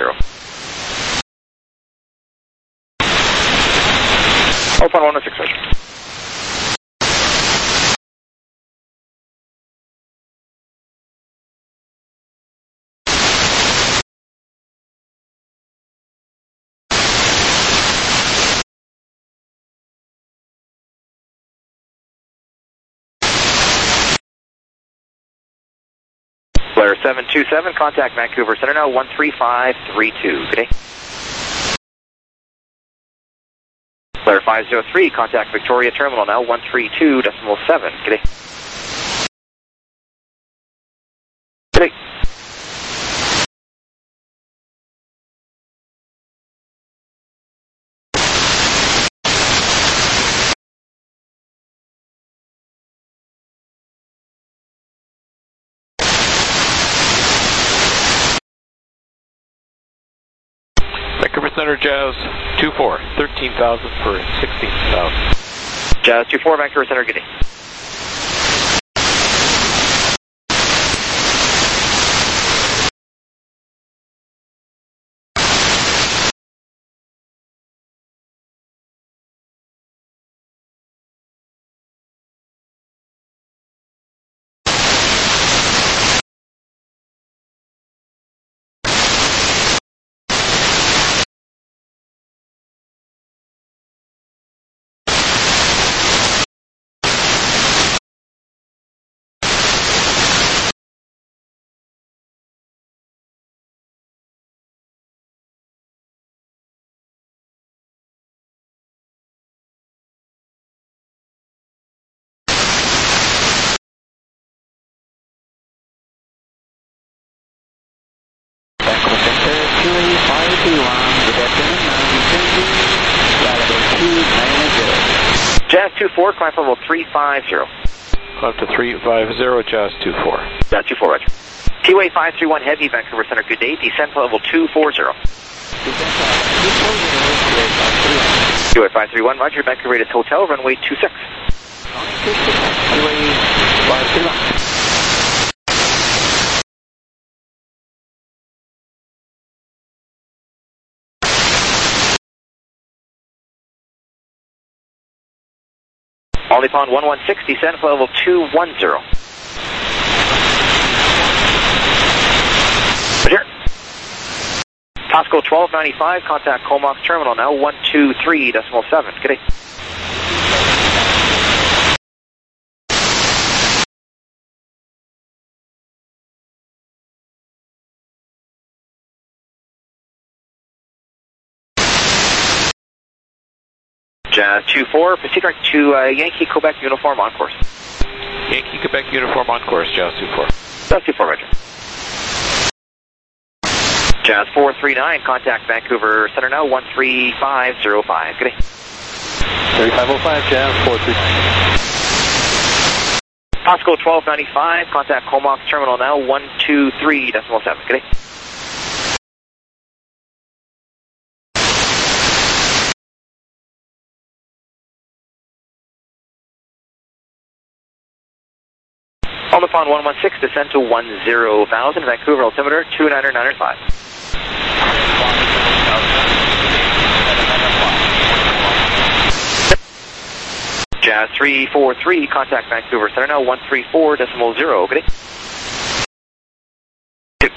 Qualify one one six, roger. Flare seven two seven, contact Vancouver Center now, one three five three two, good day. Flare five zero three, contact Victoria Terminal now, one three two decimal seven, good day. Good day. Vancouver Center, Jazz two four, thirteen thousand for sixteen thousand. Jazz two four, Vancouver Center, good day. Jazz two four, climb level three five zero. Up to three five zero, Jazz two four. Jazz two four, roger. T-Way five three one Heavy, Vancouver Center, good day. Descend to level two four zero. T-Way five three one, roger. Vancouver Raiders Hotel, runway two six. T-Way five three one. Ollie Pond one one six, descend to level two one zero. Roger. Tosco twelve ninety-five, contact Comox Terminal now, one two three decimal seven. Good day. Jazz two four, proceed right to uh, Yankee Quebec uniform on course. Yankee Quebec uniform on course, Jazz two four. Jazz two four, roger. Jazz four three nine, contact Vancouver Center now, one three five zero five. Good day. three five zero five, Jazz four three nine. Tosco twelve ninety-five, contact Comox Terminal now, one two three decimal seven. Good day. On the pond one one six, descend to one zero thousand, Vancouver altimeter two nine nine five. Jazz three four three, contact Vancouver Center now, one three four decimal zero. Good day. Two.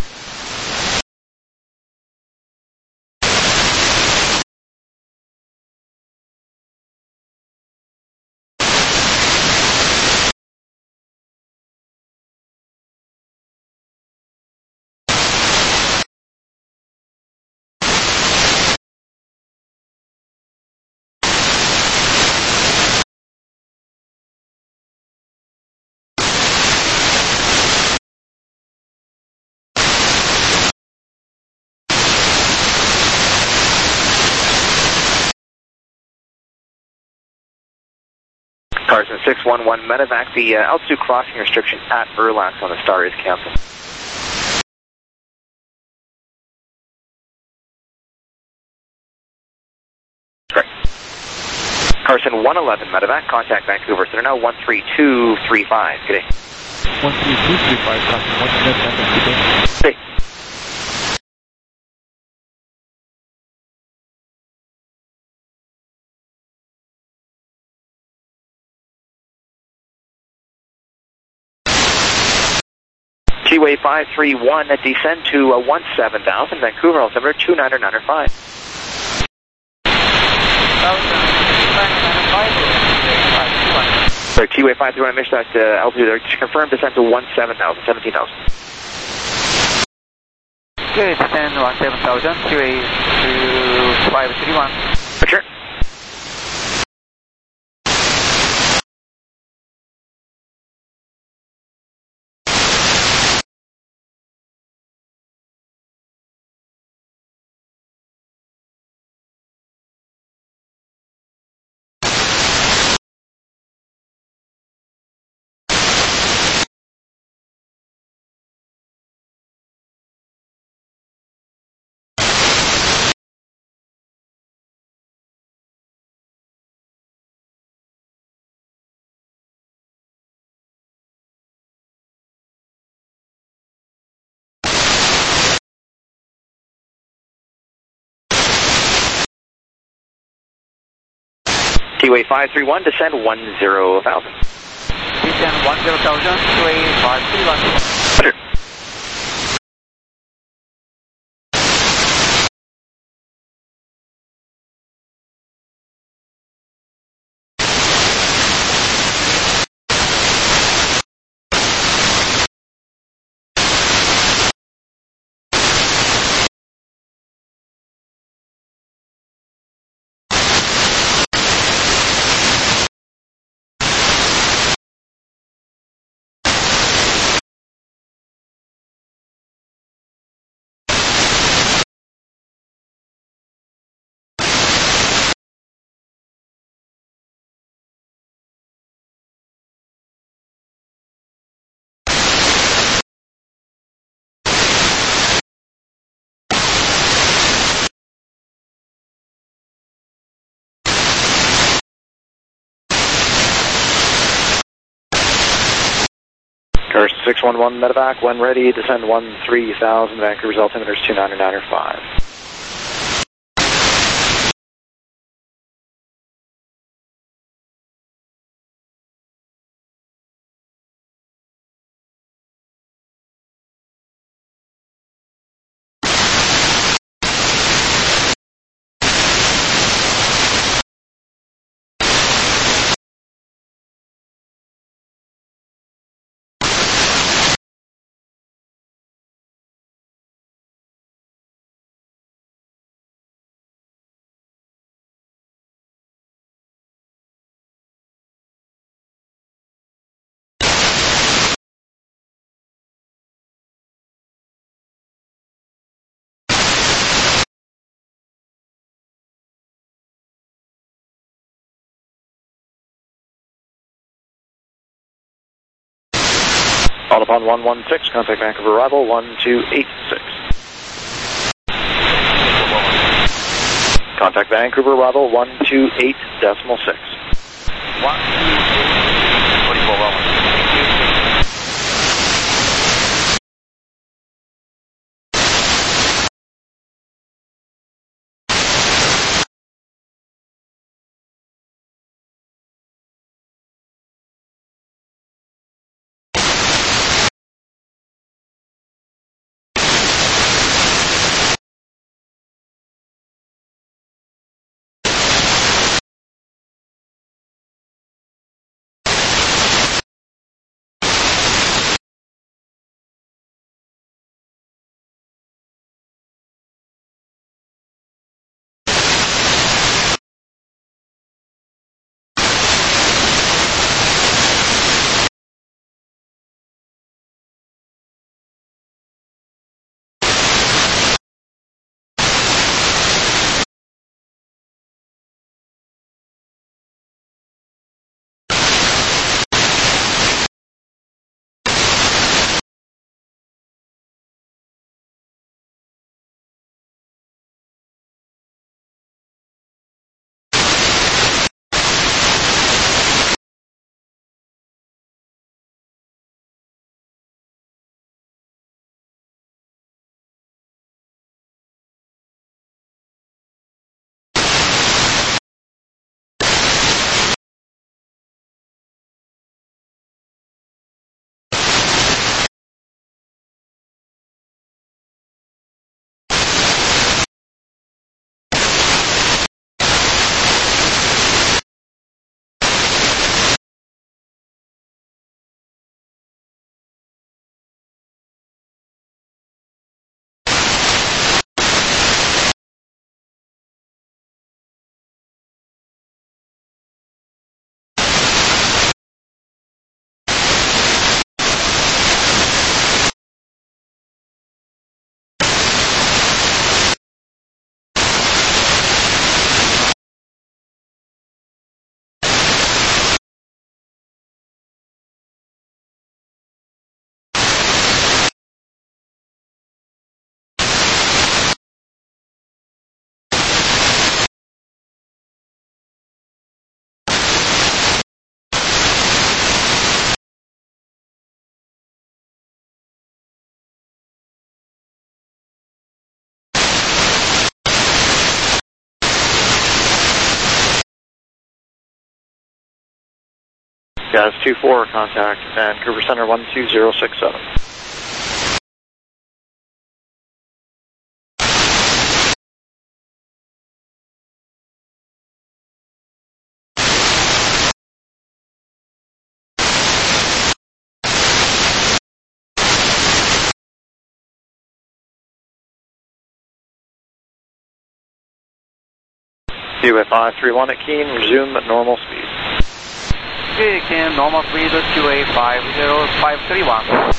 Carson six one one Medevac, the uh, altitude crossing restriction at Erlax on the Star is canceled. Correct. Carson one eleven Medevac, contact Vancouver Center now, one three two three five. Good day. one three two three five, Carson one eleven, good day. Good day. T-Way five three one, descend to uh, one seven thousand, Vancouver altimeter two nine nine five. Sorry, T-Way five three one, I missed that uh, altitude. Confirm descend to one seven thousand, seventeen thousand. Okay, descend one seven thousand, T-Way to five three one. Roger. T-Way five three one, descend one zero thousand. Descend one zero thousand, T-Way five three one. Roger. First six one one medevac, when ready, descend one three thousand, Vancouver's altimeter is two nine nine five. Called upon one one six, contact Vancouver arrival one two eight six. Contact Vancouver arrival one two eight decimal six. one two eight, forty-four Roman. Guys, two four, contact Vancouver Center one two zero six seven. U F five three one at Keene, resume at normal speed. Okay, Keene, normal speed two A five zero five three one.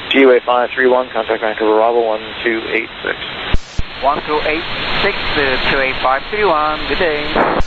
G U A five three one, contact Vancouver Bravo one two eight six. one two eight six, uh, two eight five three one, good day.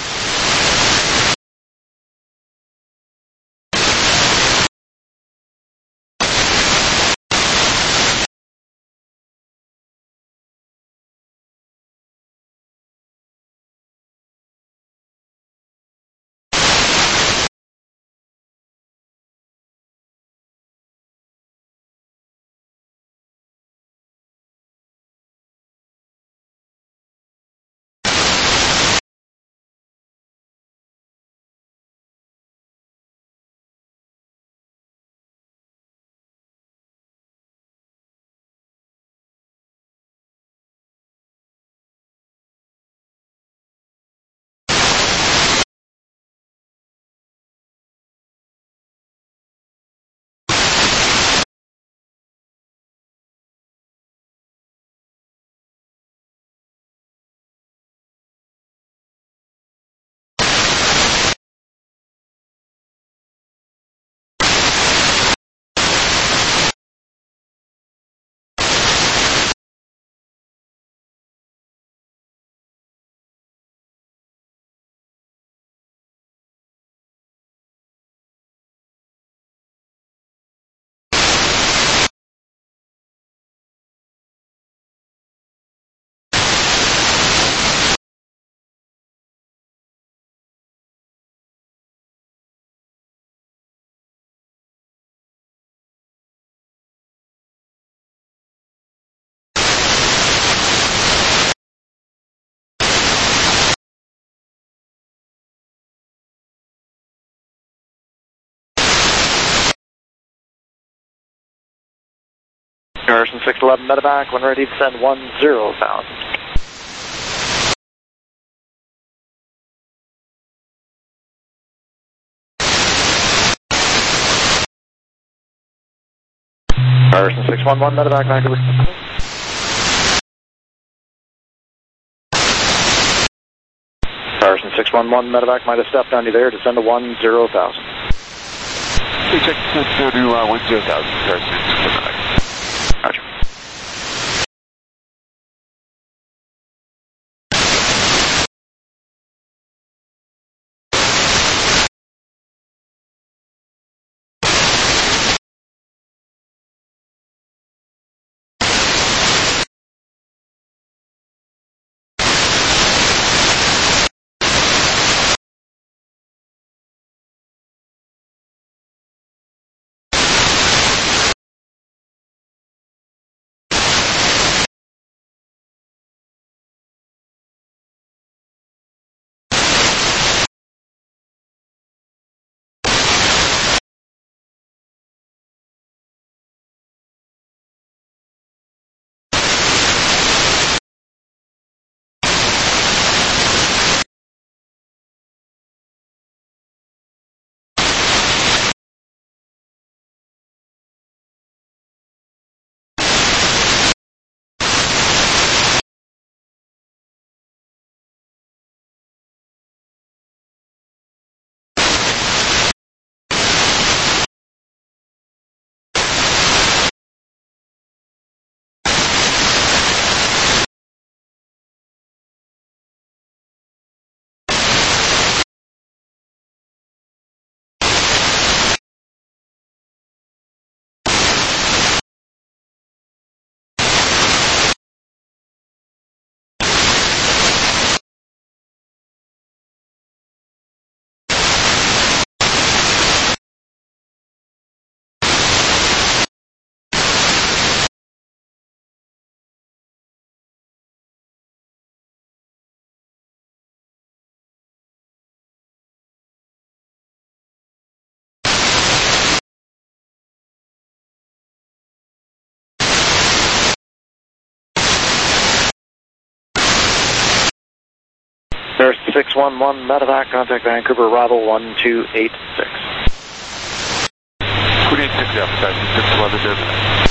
Harrison six eleven medevac, when ready to send one zero thousand. Harrison six one one medevac, Vancouver. Harrison six one one medevac might have stepped on you there to send a one zero thousand. We check to send to uh, one zero thousand, Harrison six one one. Roger. Harrison six one one medevac, contact Vancouver Bravo one two eight six. two eight six, yeah, six eleven.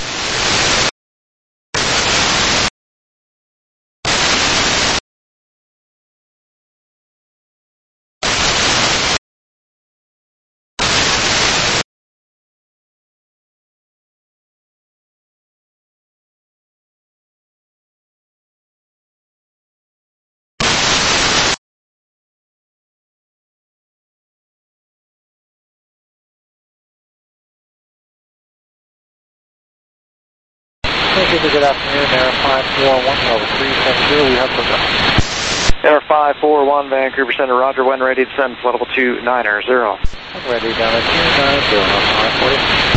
Thank you. Good afternoon, Air five four one, level three seven zero. We have program. Air five four one, Vancouver Center, roger. When ready to send flight level two nine zero. Ready down at two nine zero, five forty.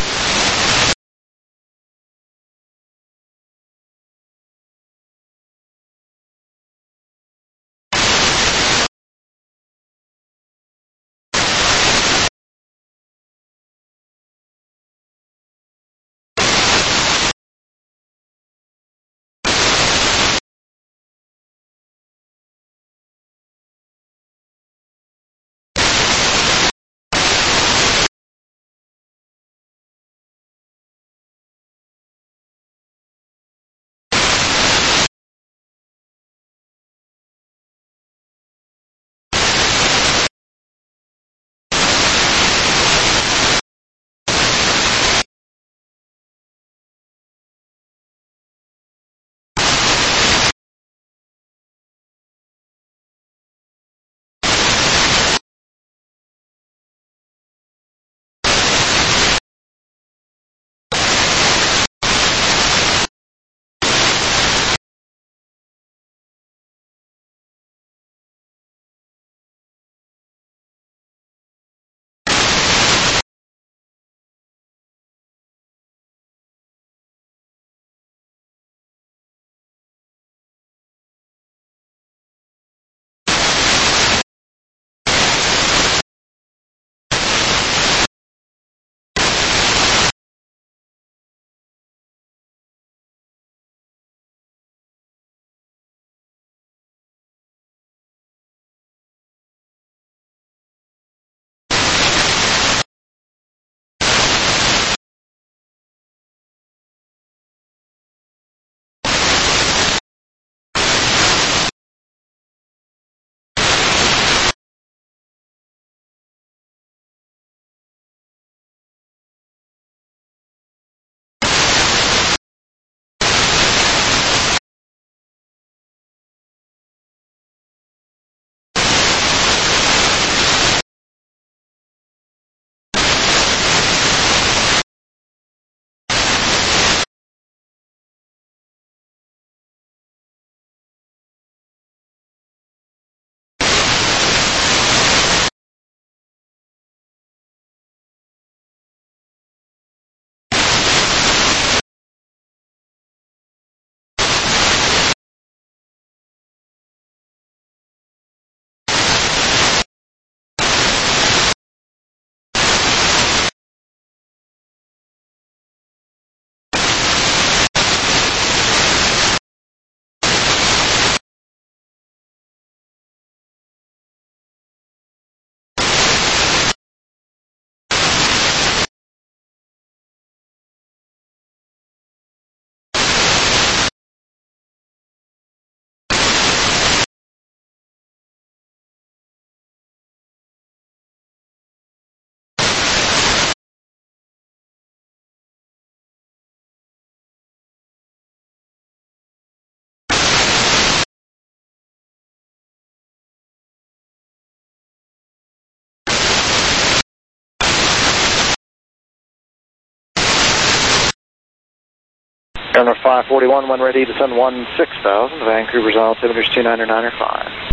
Air five forty-one, when ready to send one six thousand. Vancouver's altimeter is two nine nine five.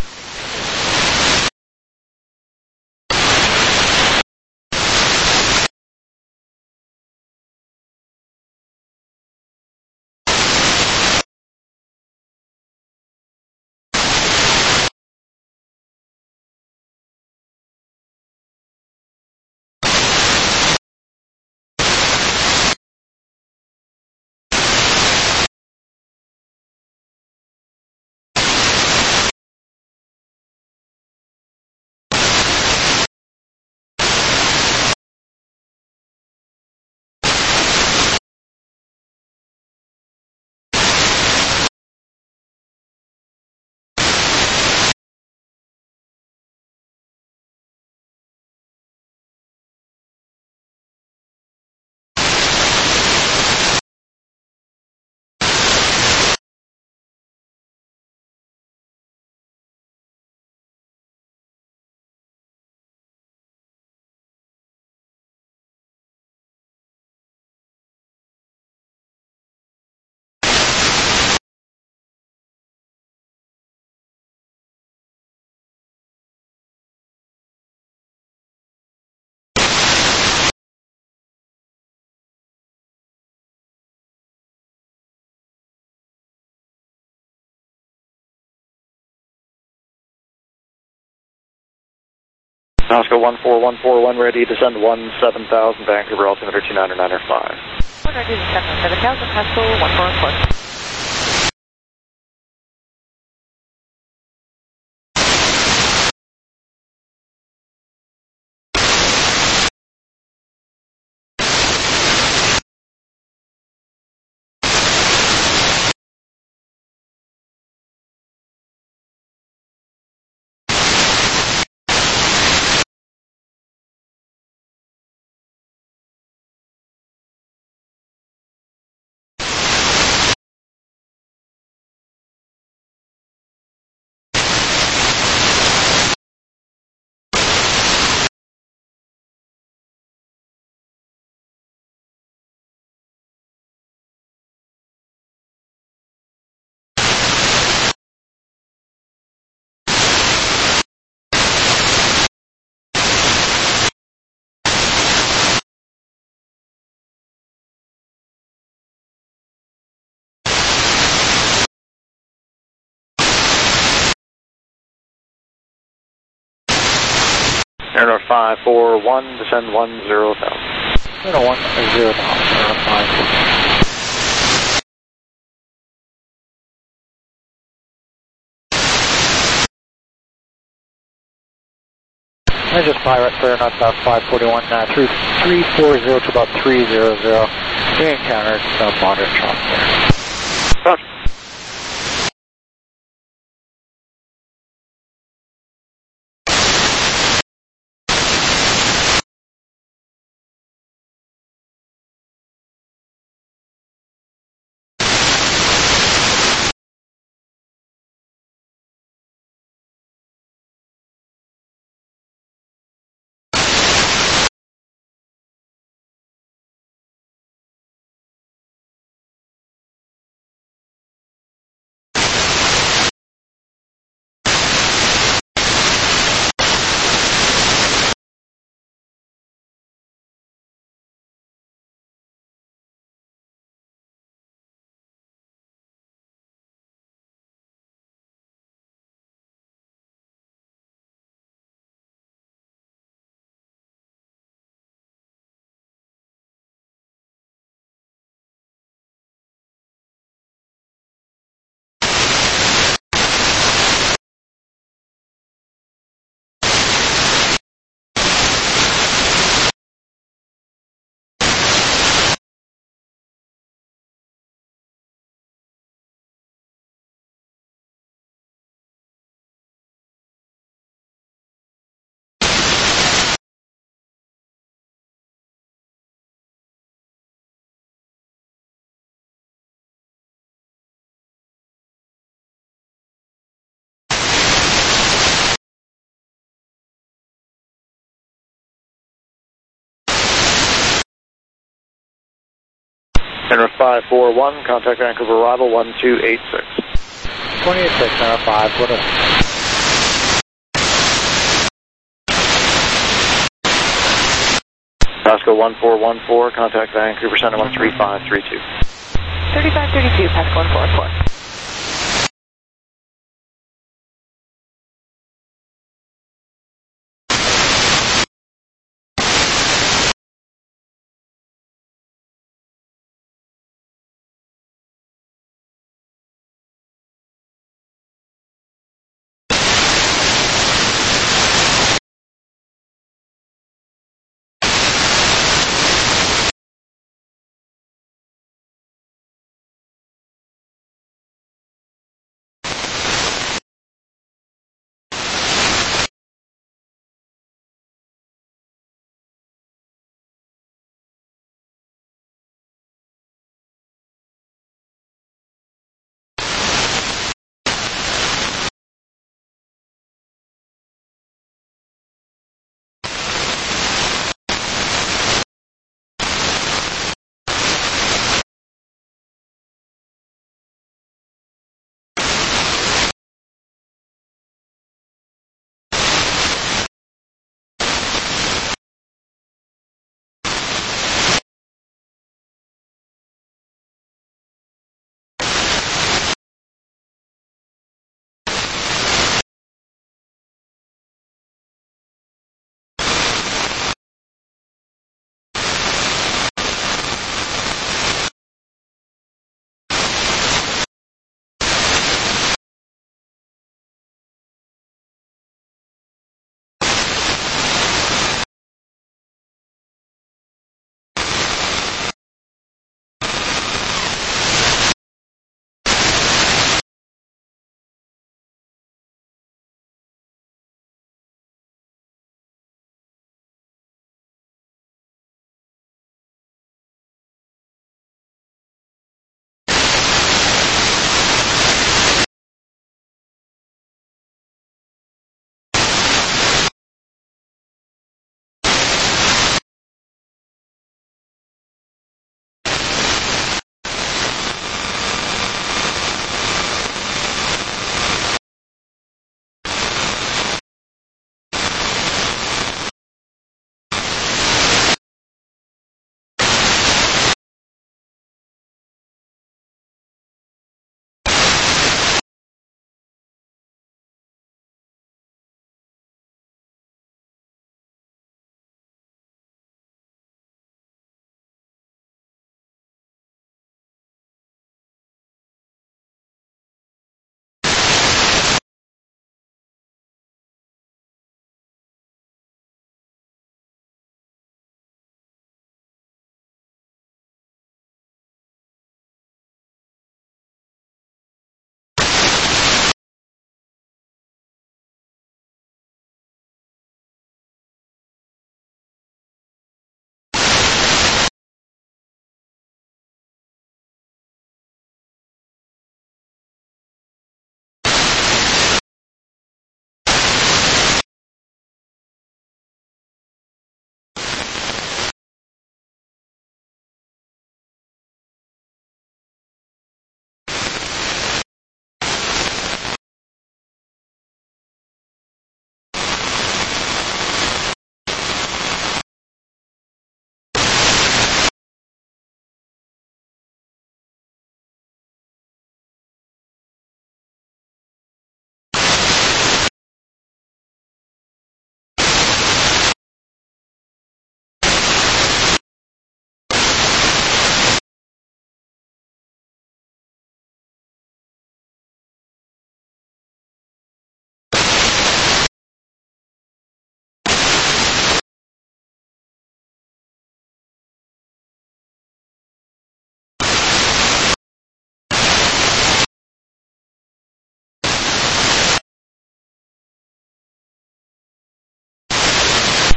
Oscar one four one four, one ready, descend one seven thousand, Vancouver, altimeter two nine nine five. one ready, descend one seven thousand, Haskell one four one four. Air five four one, descend one zero thousand. Air one zero thousand, Air five four one. I just fly right clear, not about five forty-one, uh, through three four zero to about three hundred. We encountered some moderate chop there. Roger. Center five four one, contact Vancouver arrival one two eight six. two eight six, Center five, what is Pasco one four one four, contact Vancouver Center one three five three two. thirty-five thirty-two, Pasco one four one four.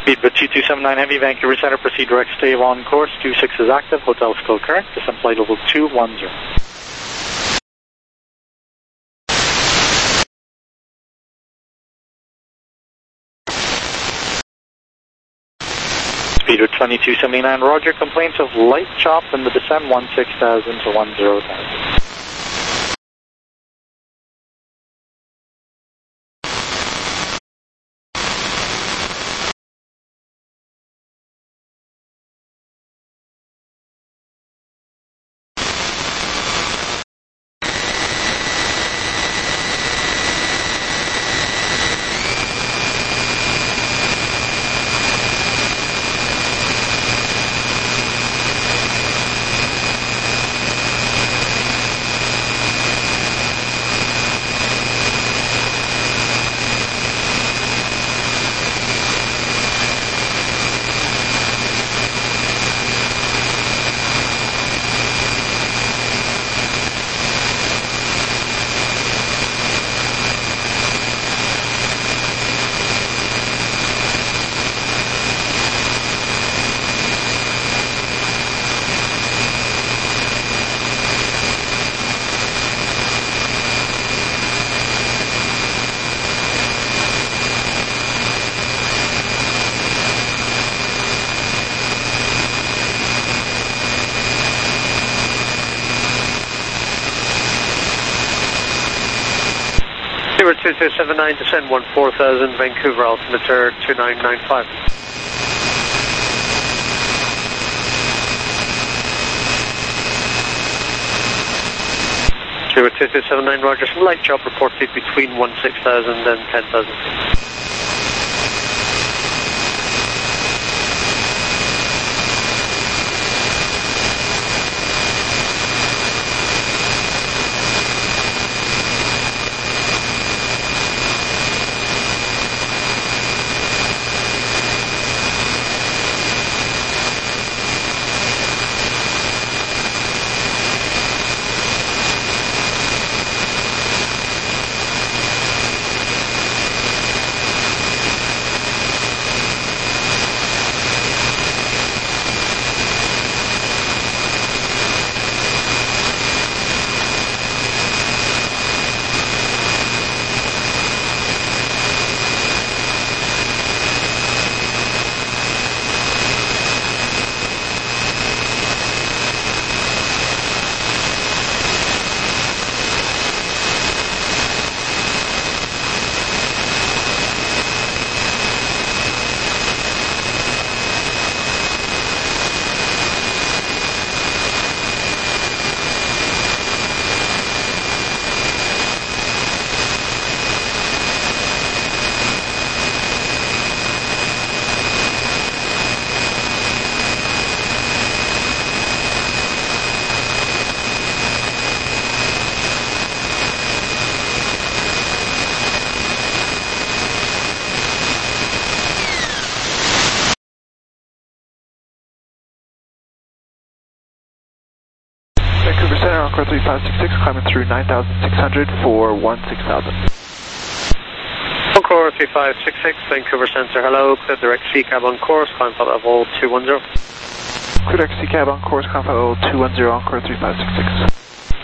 Speedbird two two seven nine Heavy, Vancouver Center, proceed direct, stay on course, two six is active, hotel still current, descend flight level two one zero. Speedbird twenty-two seventy-nine, roger, complaints of light chop in the descent one six thousand to one zero thousand. two two seven nine, descend one four thousand, Vancouver, altimeter two nine nine five. two two seven nine, roger, some light chop reported between one six thousand and ten thousand. Vancouver Center, Encore three five six six, climbing through nine thousand six hundred for one six thousand. Encore three five six six, Vancouver Center, hello, clear direct C cab on course, climb flight level two one zero. Clear direct C cab on course, climb flight level two one zero, Encore three five six six.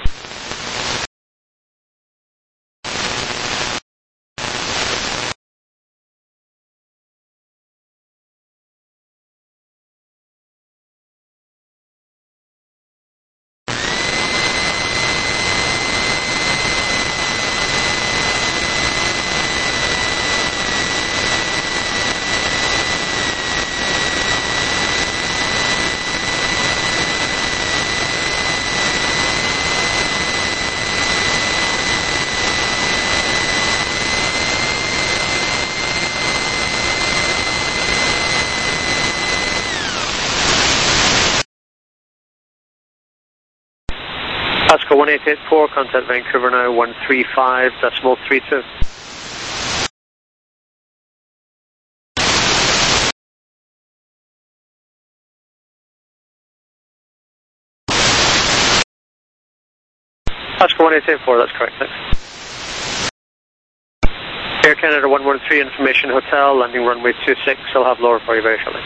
Pasco one eight eight four, contact Vancouver now, one three five decimal three two. Pasco one eight eight four, that's correct, thanks. Air Canada one one three, information hotel, landing runway two six. I'll have lower for you very shortly.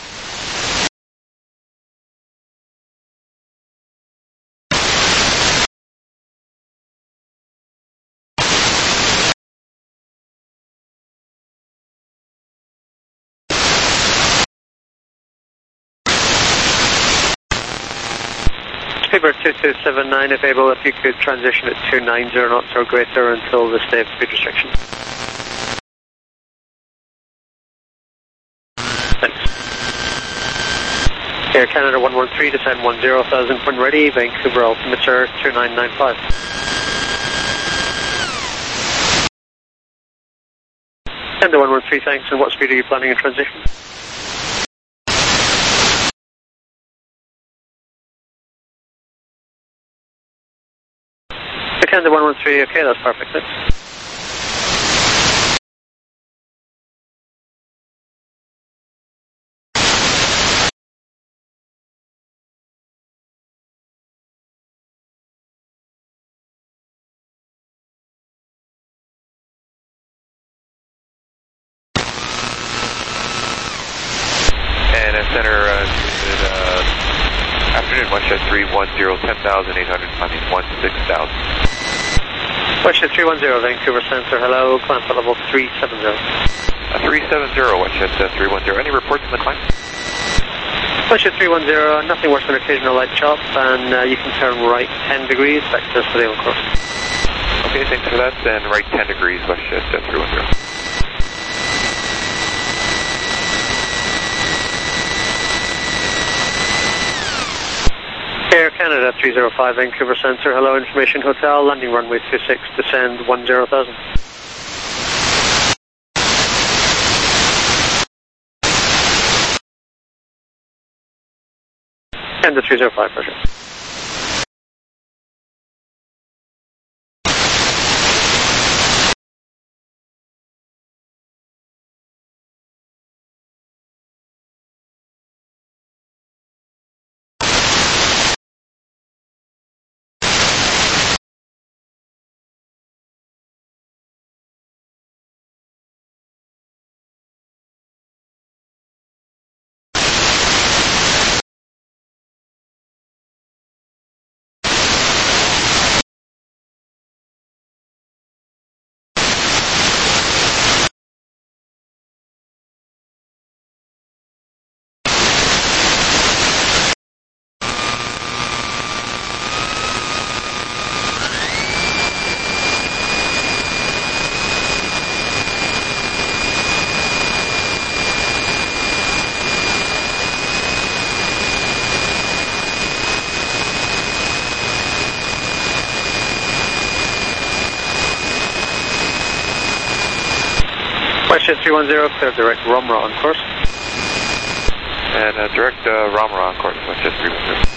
Speedbird two two seven nine, if able, if you could transition at two nine zero knots or greater until the stay of speed restriction. Thanks. Air Canada one one three, descend one zero thousand when ready, Vancouver altimeter two nine nine five. Canada one one three, thanks, and what speed are you planning in transition? Canada one one three, okay, that's perfect, thanks. And uh, center, uh, uh, afternoon, one shed three one zero, ten thousand eight hundred, climbing one six thousand. Westjet three one zero, Vancouver Center, hello, climb for level three seven zero. Uh, three seven zero, Westjet uh, three one zero. Any reports on the climb? Westjet three one zero, nothing worse than occasional light chop, and uh, you can turn right ten degrees, back to Stadium course. Okay, thanks for that, and right ten degrees, Westjet uh, three one zero. Air Canada three zero five, Vancouver Center, hello, information hotel, landing runway two six, descend one zero thousand. Canada three zero five, pleasure. Westjet three one zero, clear direct Romra on course. And uh, direct uh, Romra on course, Westjet three one zero.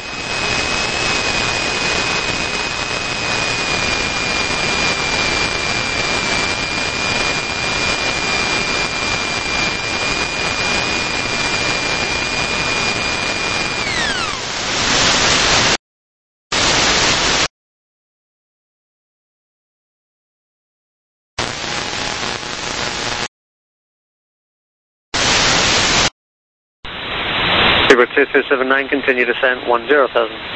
Speedbird two two seven nine, continue descent one zero thousand.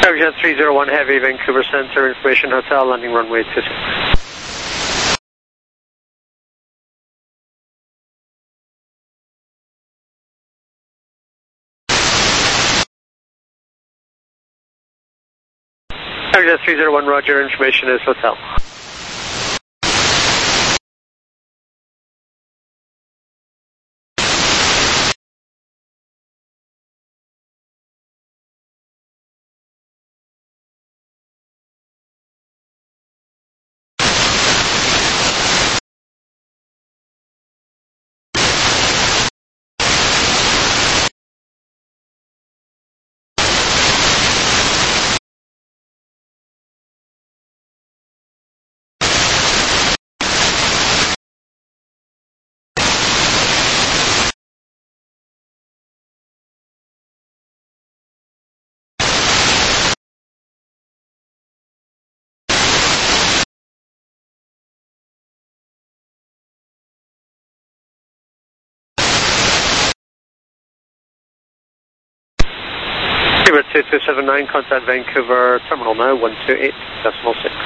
Cargojet three zero one Heavy, Vancouver Center, information hotel, landing runway two six. Cargojet three zero one, roger, information is hotel. two two seven nine, contact Vancouver terminal now, one two eight decimal six.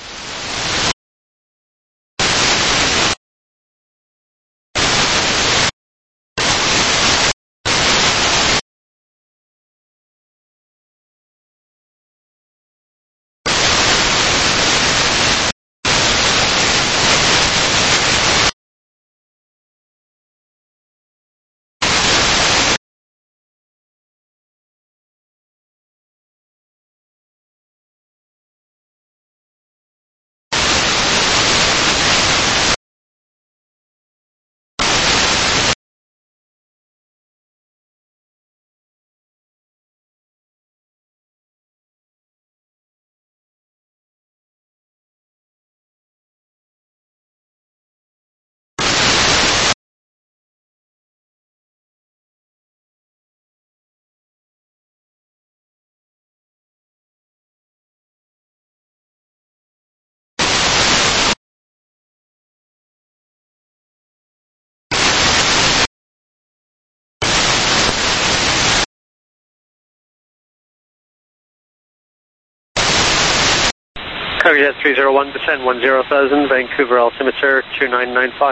Cargojet three zero one, descend one zero thousand, Vancouver altimeter two nine nine five.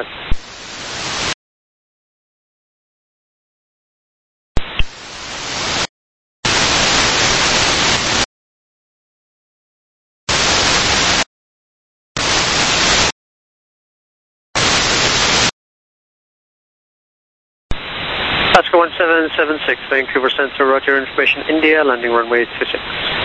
Alaska one seven seven six, Vancouver Center, roger, information India, landing runway two six.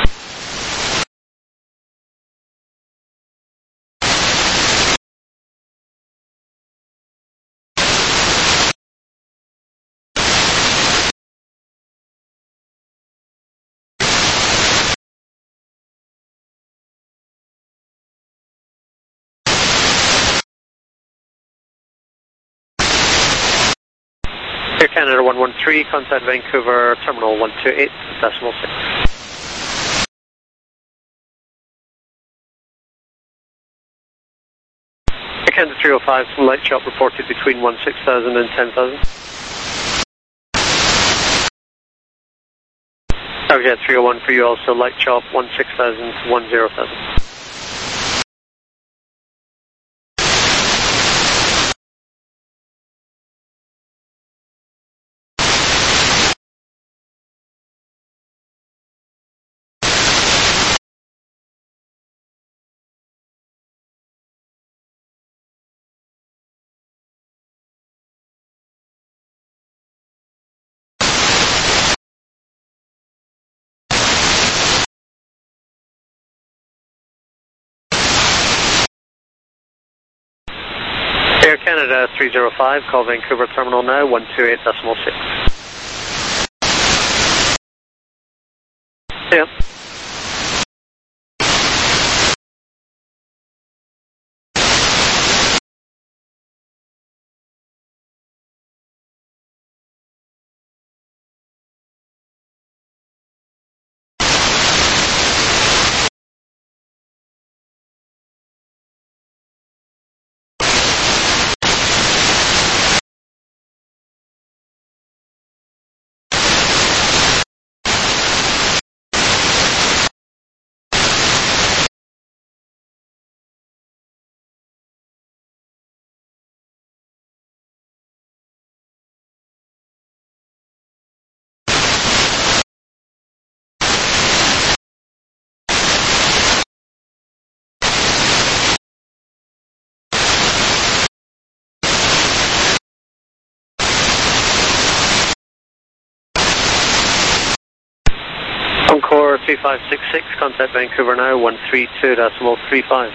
Air Canada one one three, contact Vancouver terminal one two eight decimal six. Air Canada three oh five, some light chop reported between one six thousand and ten thousand. Cargojet three oh one for you also, light chop one six thousand to one zero thousand. Air Canada three zero five, call Vancouver terminal now, one two eight decimal six. Yeah. three five six six, contact Vancouver now, one three two decimal three five.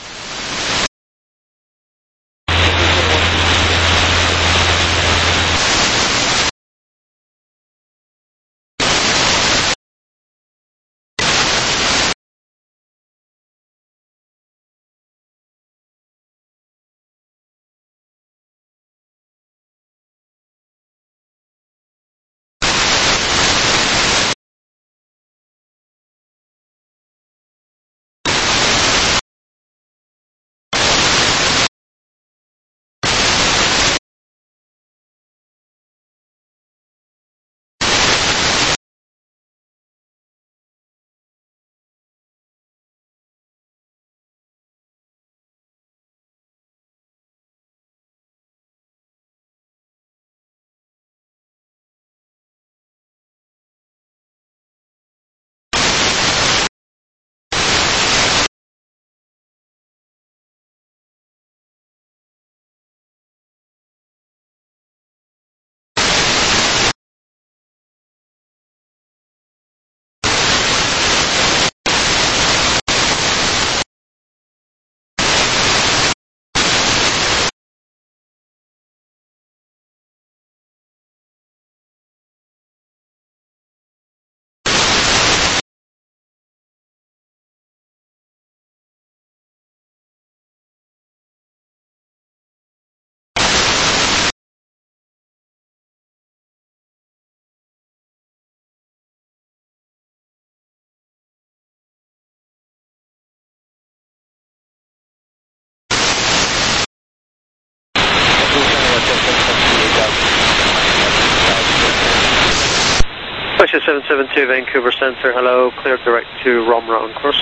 Question seven seven two, Vancouver Centre, hello, clear direct to Romra on course.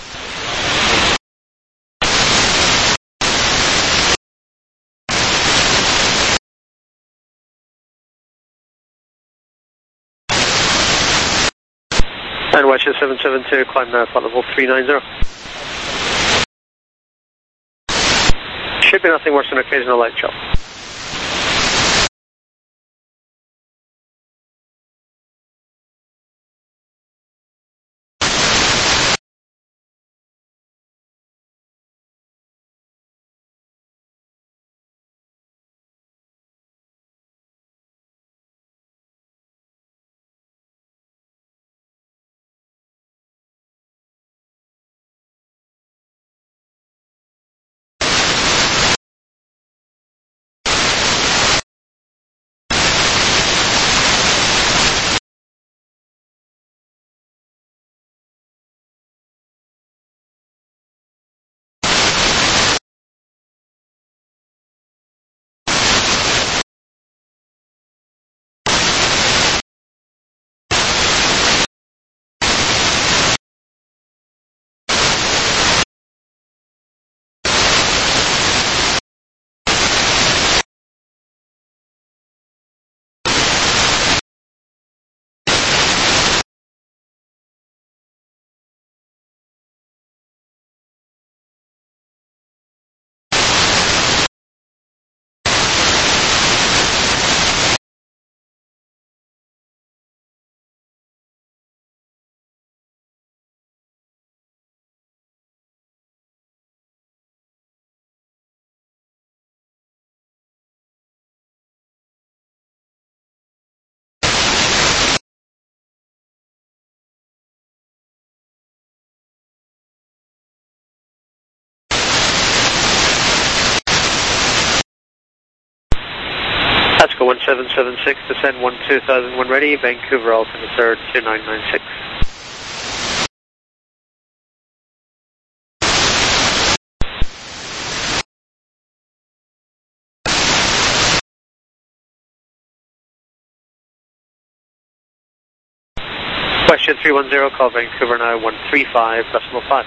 And Westjet seven seven two, climb now, flight level three nine zero. Should be nothing worse than occasional light chop. Let's go one seven seven six, descend one two thousand one ready, Vancouver altimeter two nine nine six. Question three one zero, call Vancouver now, one three five decimal five.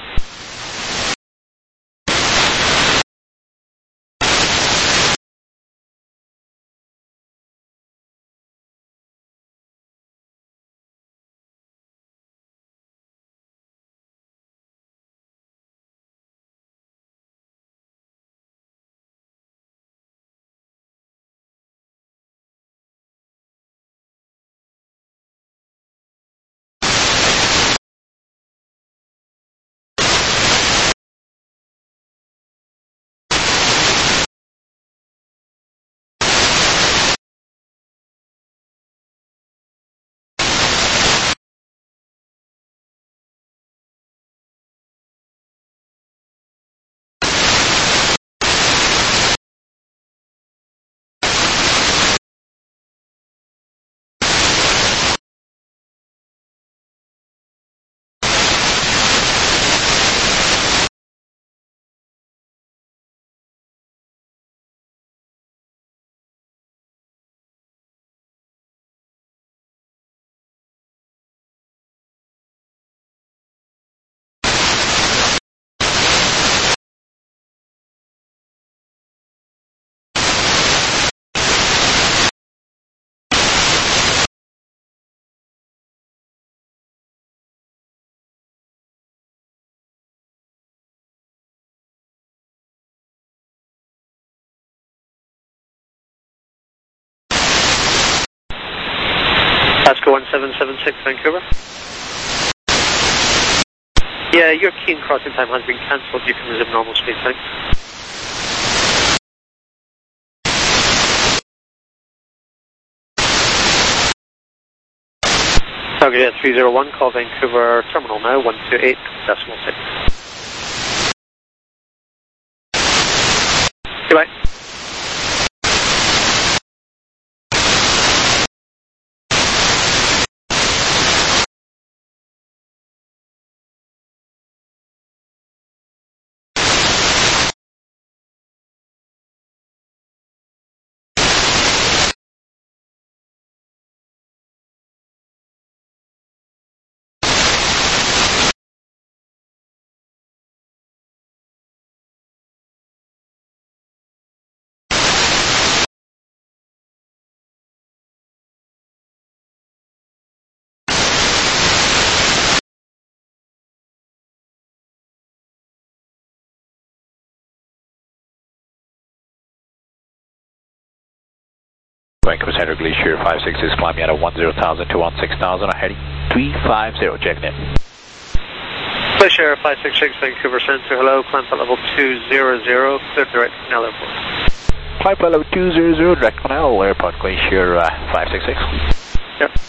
Pasco one seven seven six, Vancouver. Yeah, your key and crossing time has been cancelled. You can resume normal speed, thanks. Target at three zero one, call Vancouver terminal now, one two eight decimal six. Goodbye. Vancouver Center Glacier five six six, climbing out of one zero thousand to one six thousand, heading three five zero, checking in. Glacier five six six, Vancouver Center, hello, climb at level two zero zero, clear direct Cornell Airport. Climb level two zero zero, direct Cornell Airport, Glacier uh, five six six. Yep.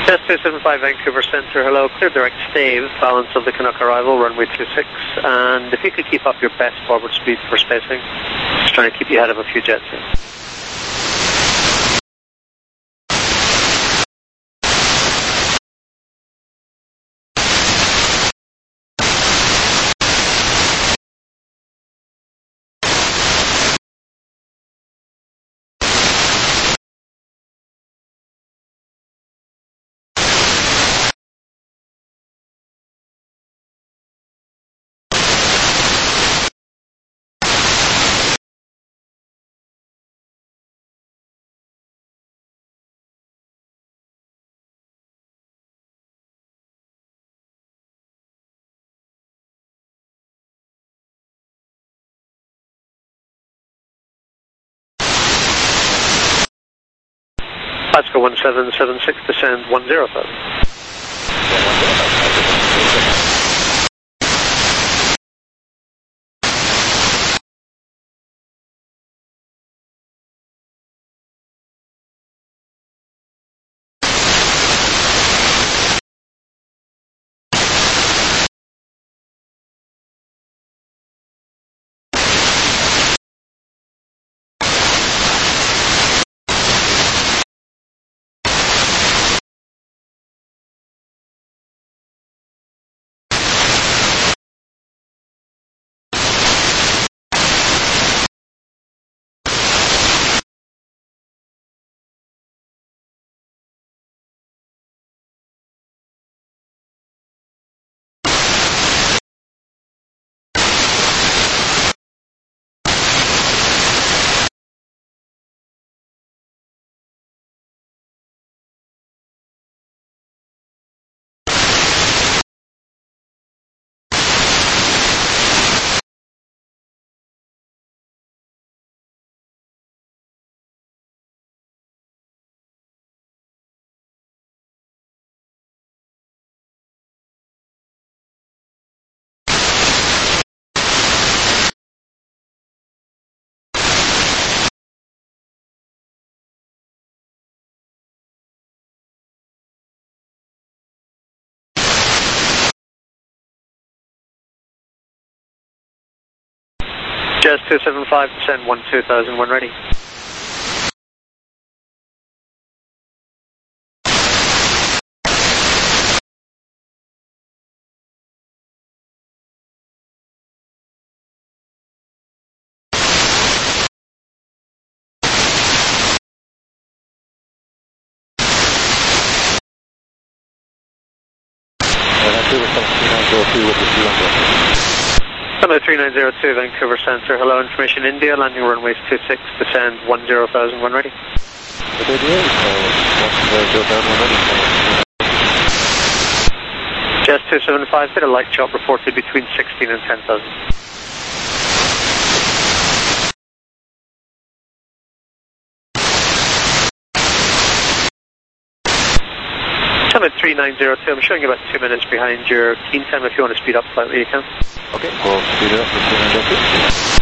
Jazz two seven five Vancouver Centre, hello, clear direct stave, balance of the Canuck arrival, runway two six, and if you could keep up your best forward speed for spacing, just trying to keep you ahead of a few jets here. Alaska one seven seven six, descend one zero thousand. Jazz two seven five, descend one two thousand, when ready. Hello, three nine zero two, Vancouver Centre. Hello, information India, landing runways two six, descend one zero thousand, when ready. Jazz two seven five, bit of light chop reported between sixteen and ten thousand. Summit three nine zero two, I'm showing you about two minutes behind your keen time. If you want to speed up slightly, you can. Okay, we'll speed it up for three nine zero two.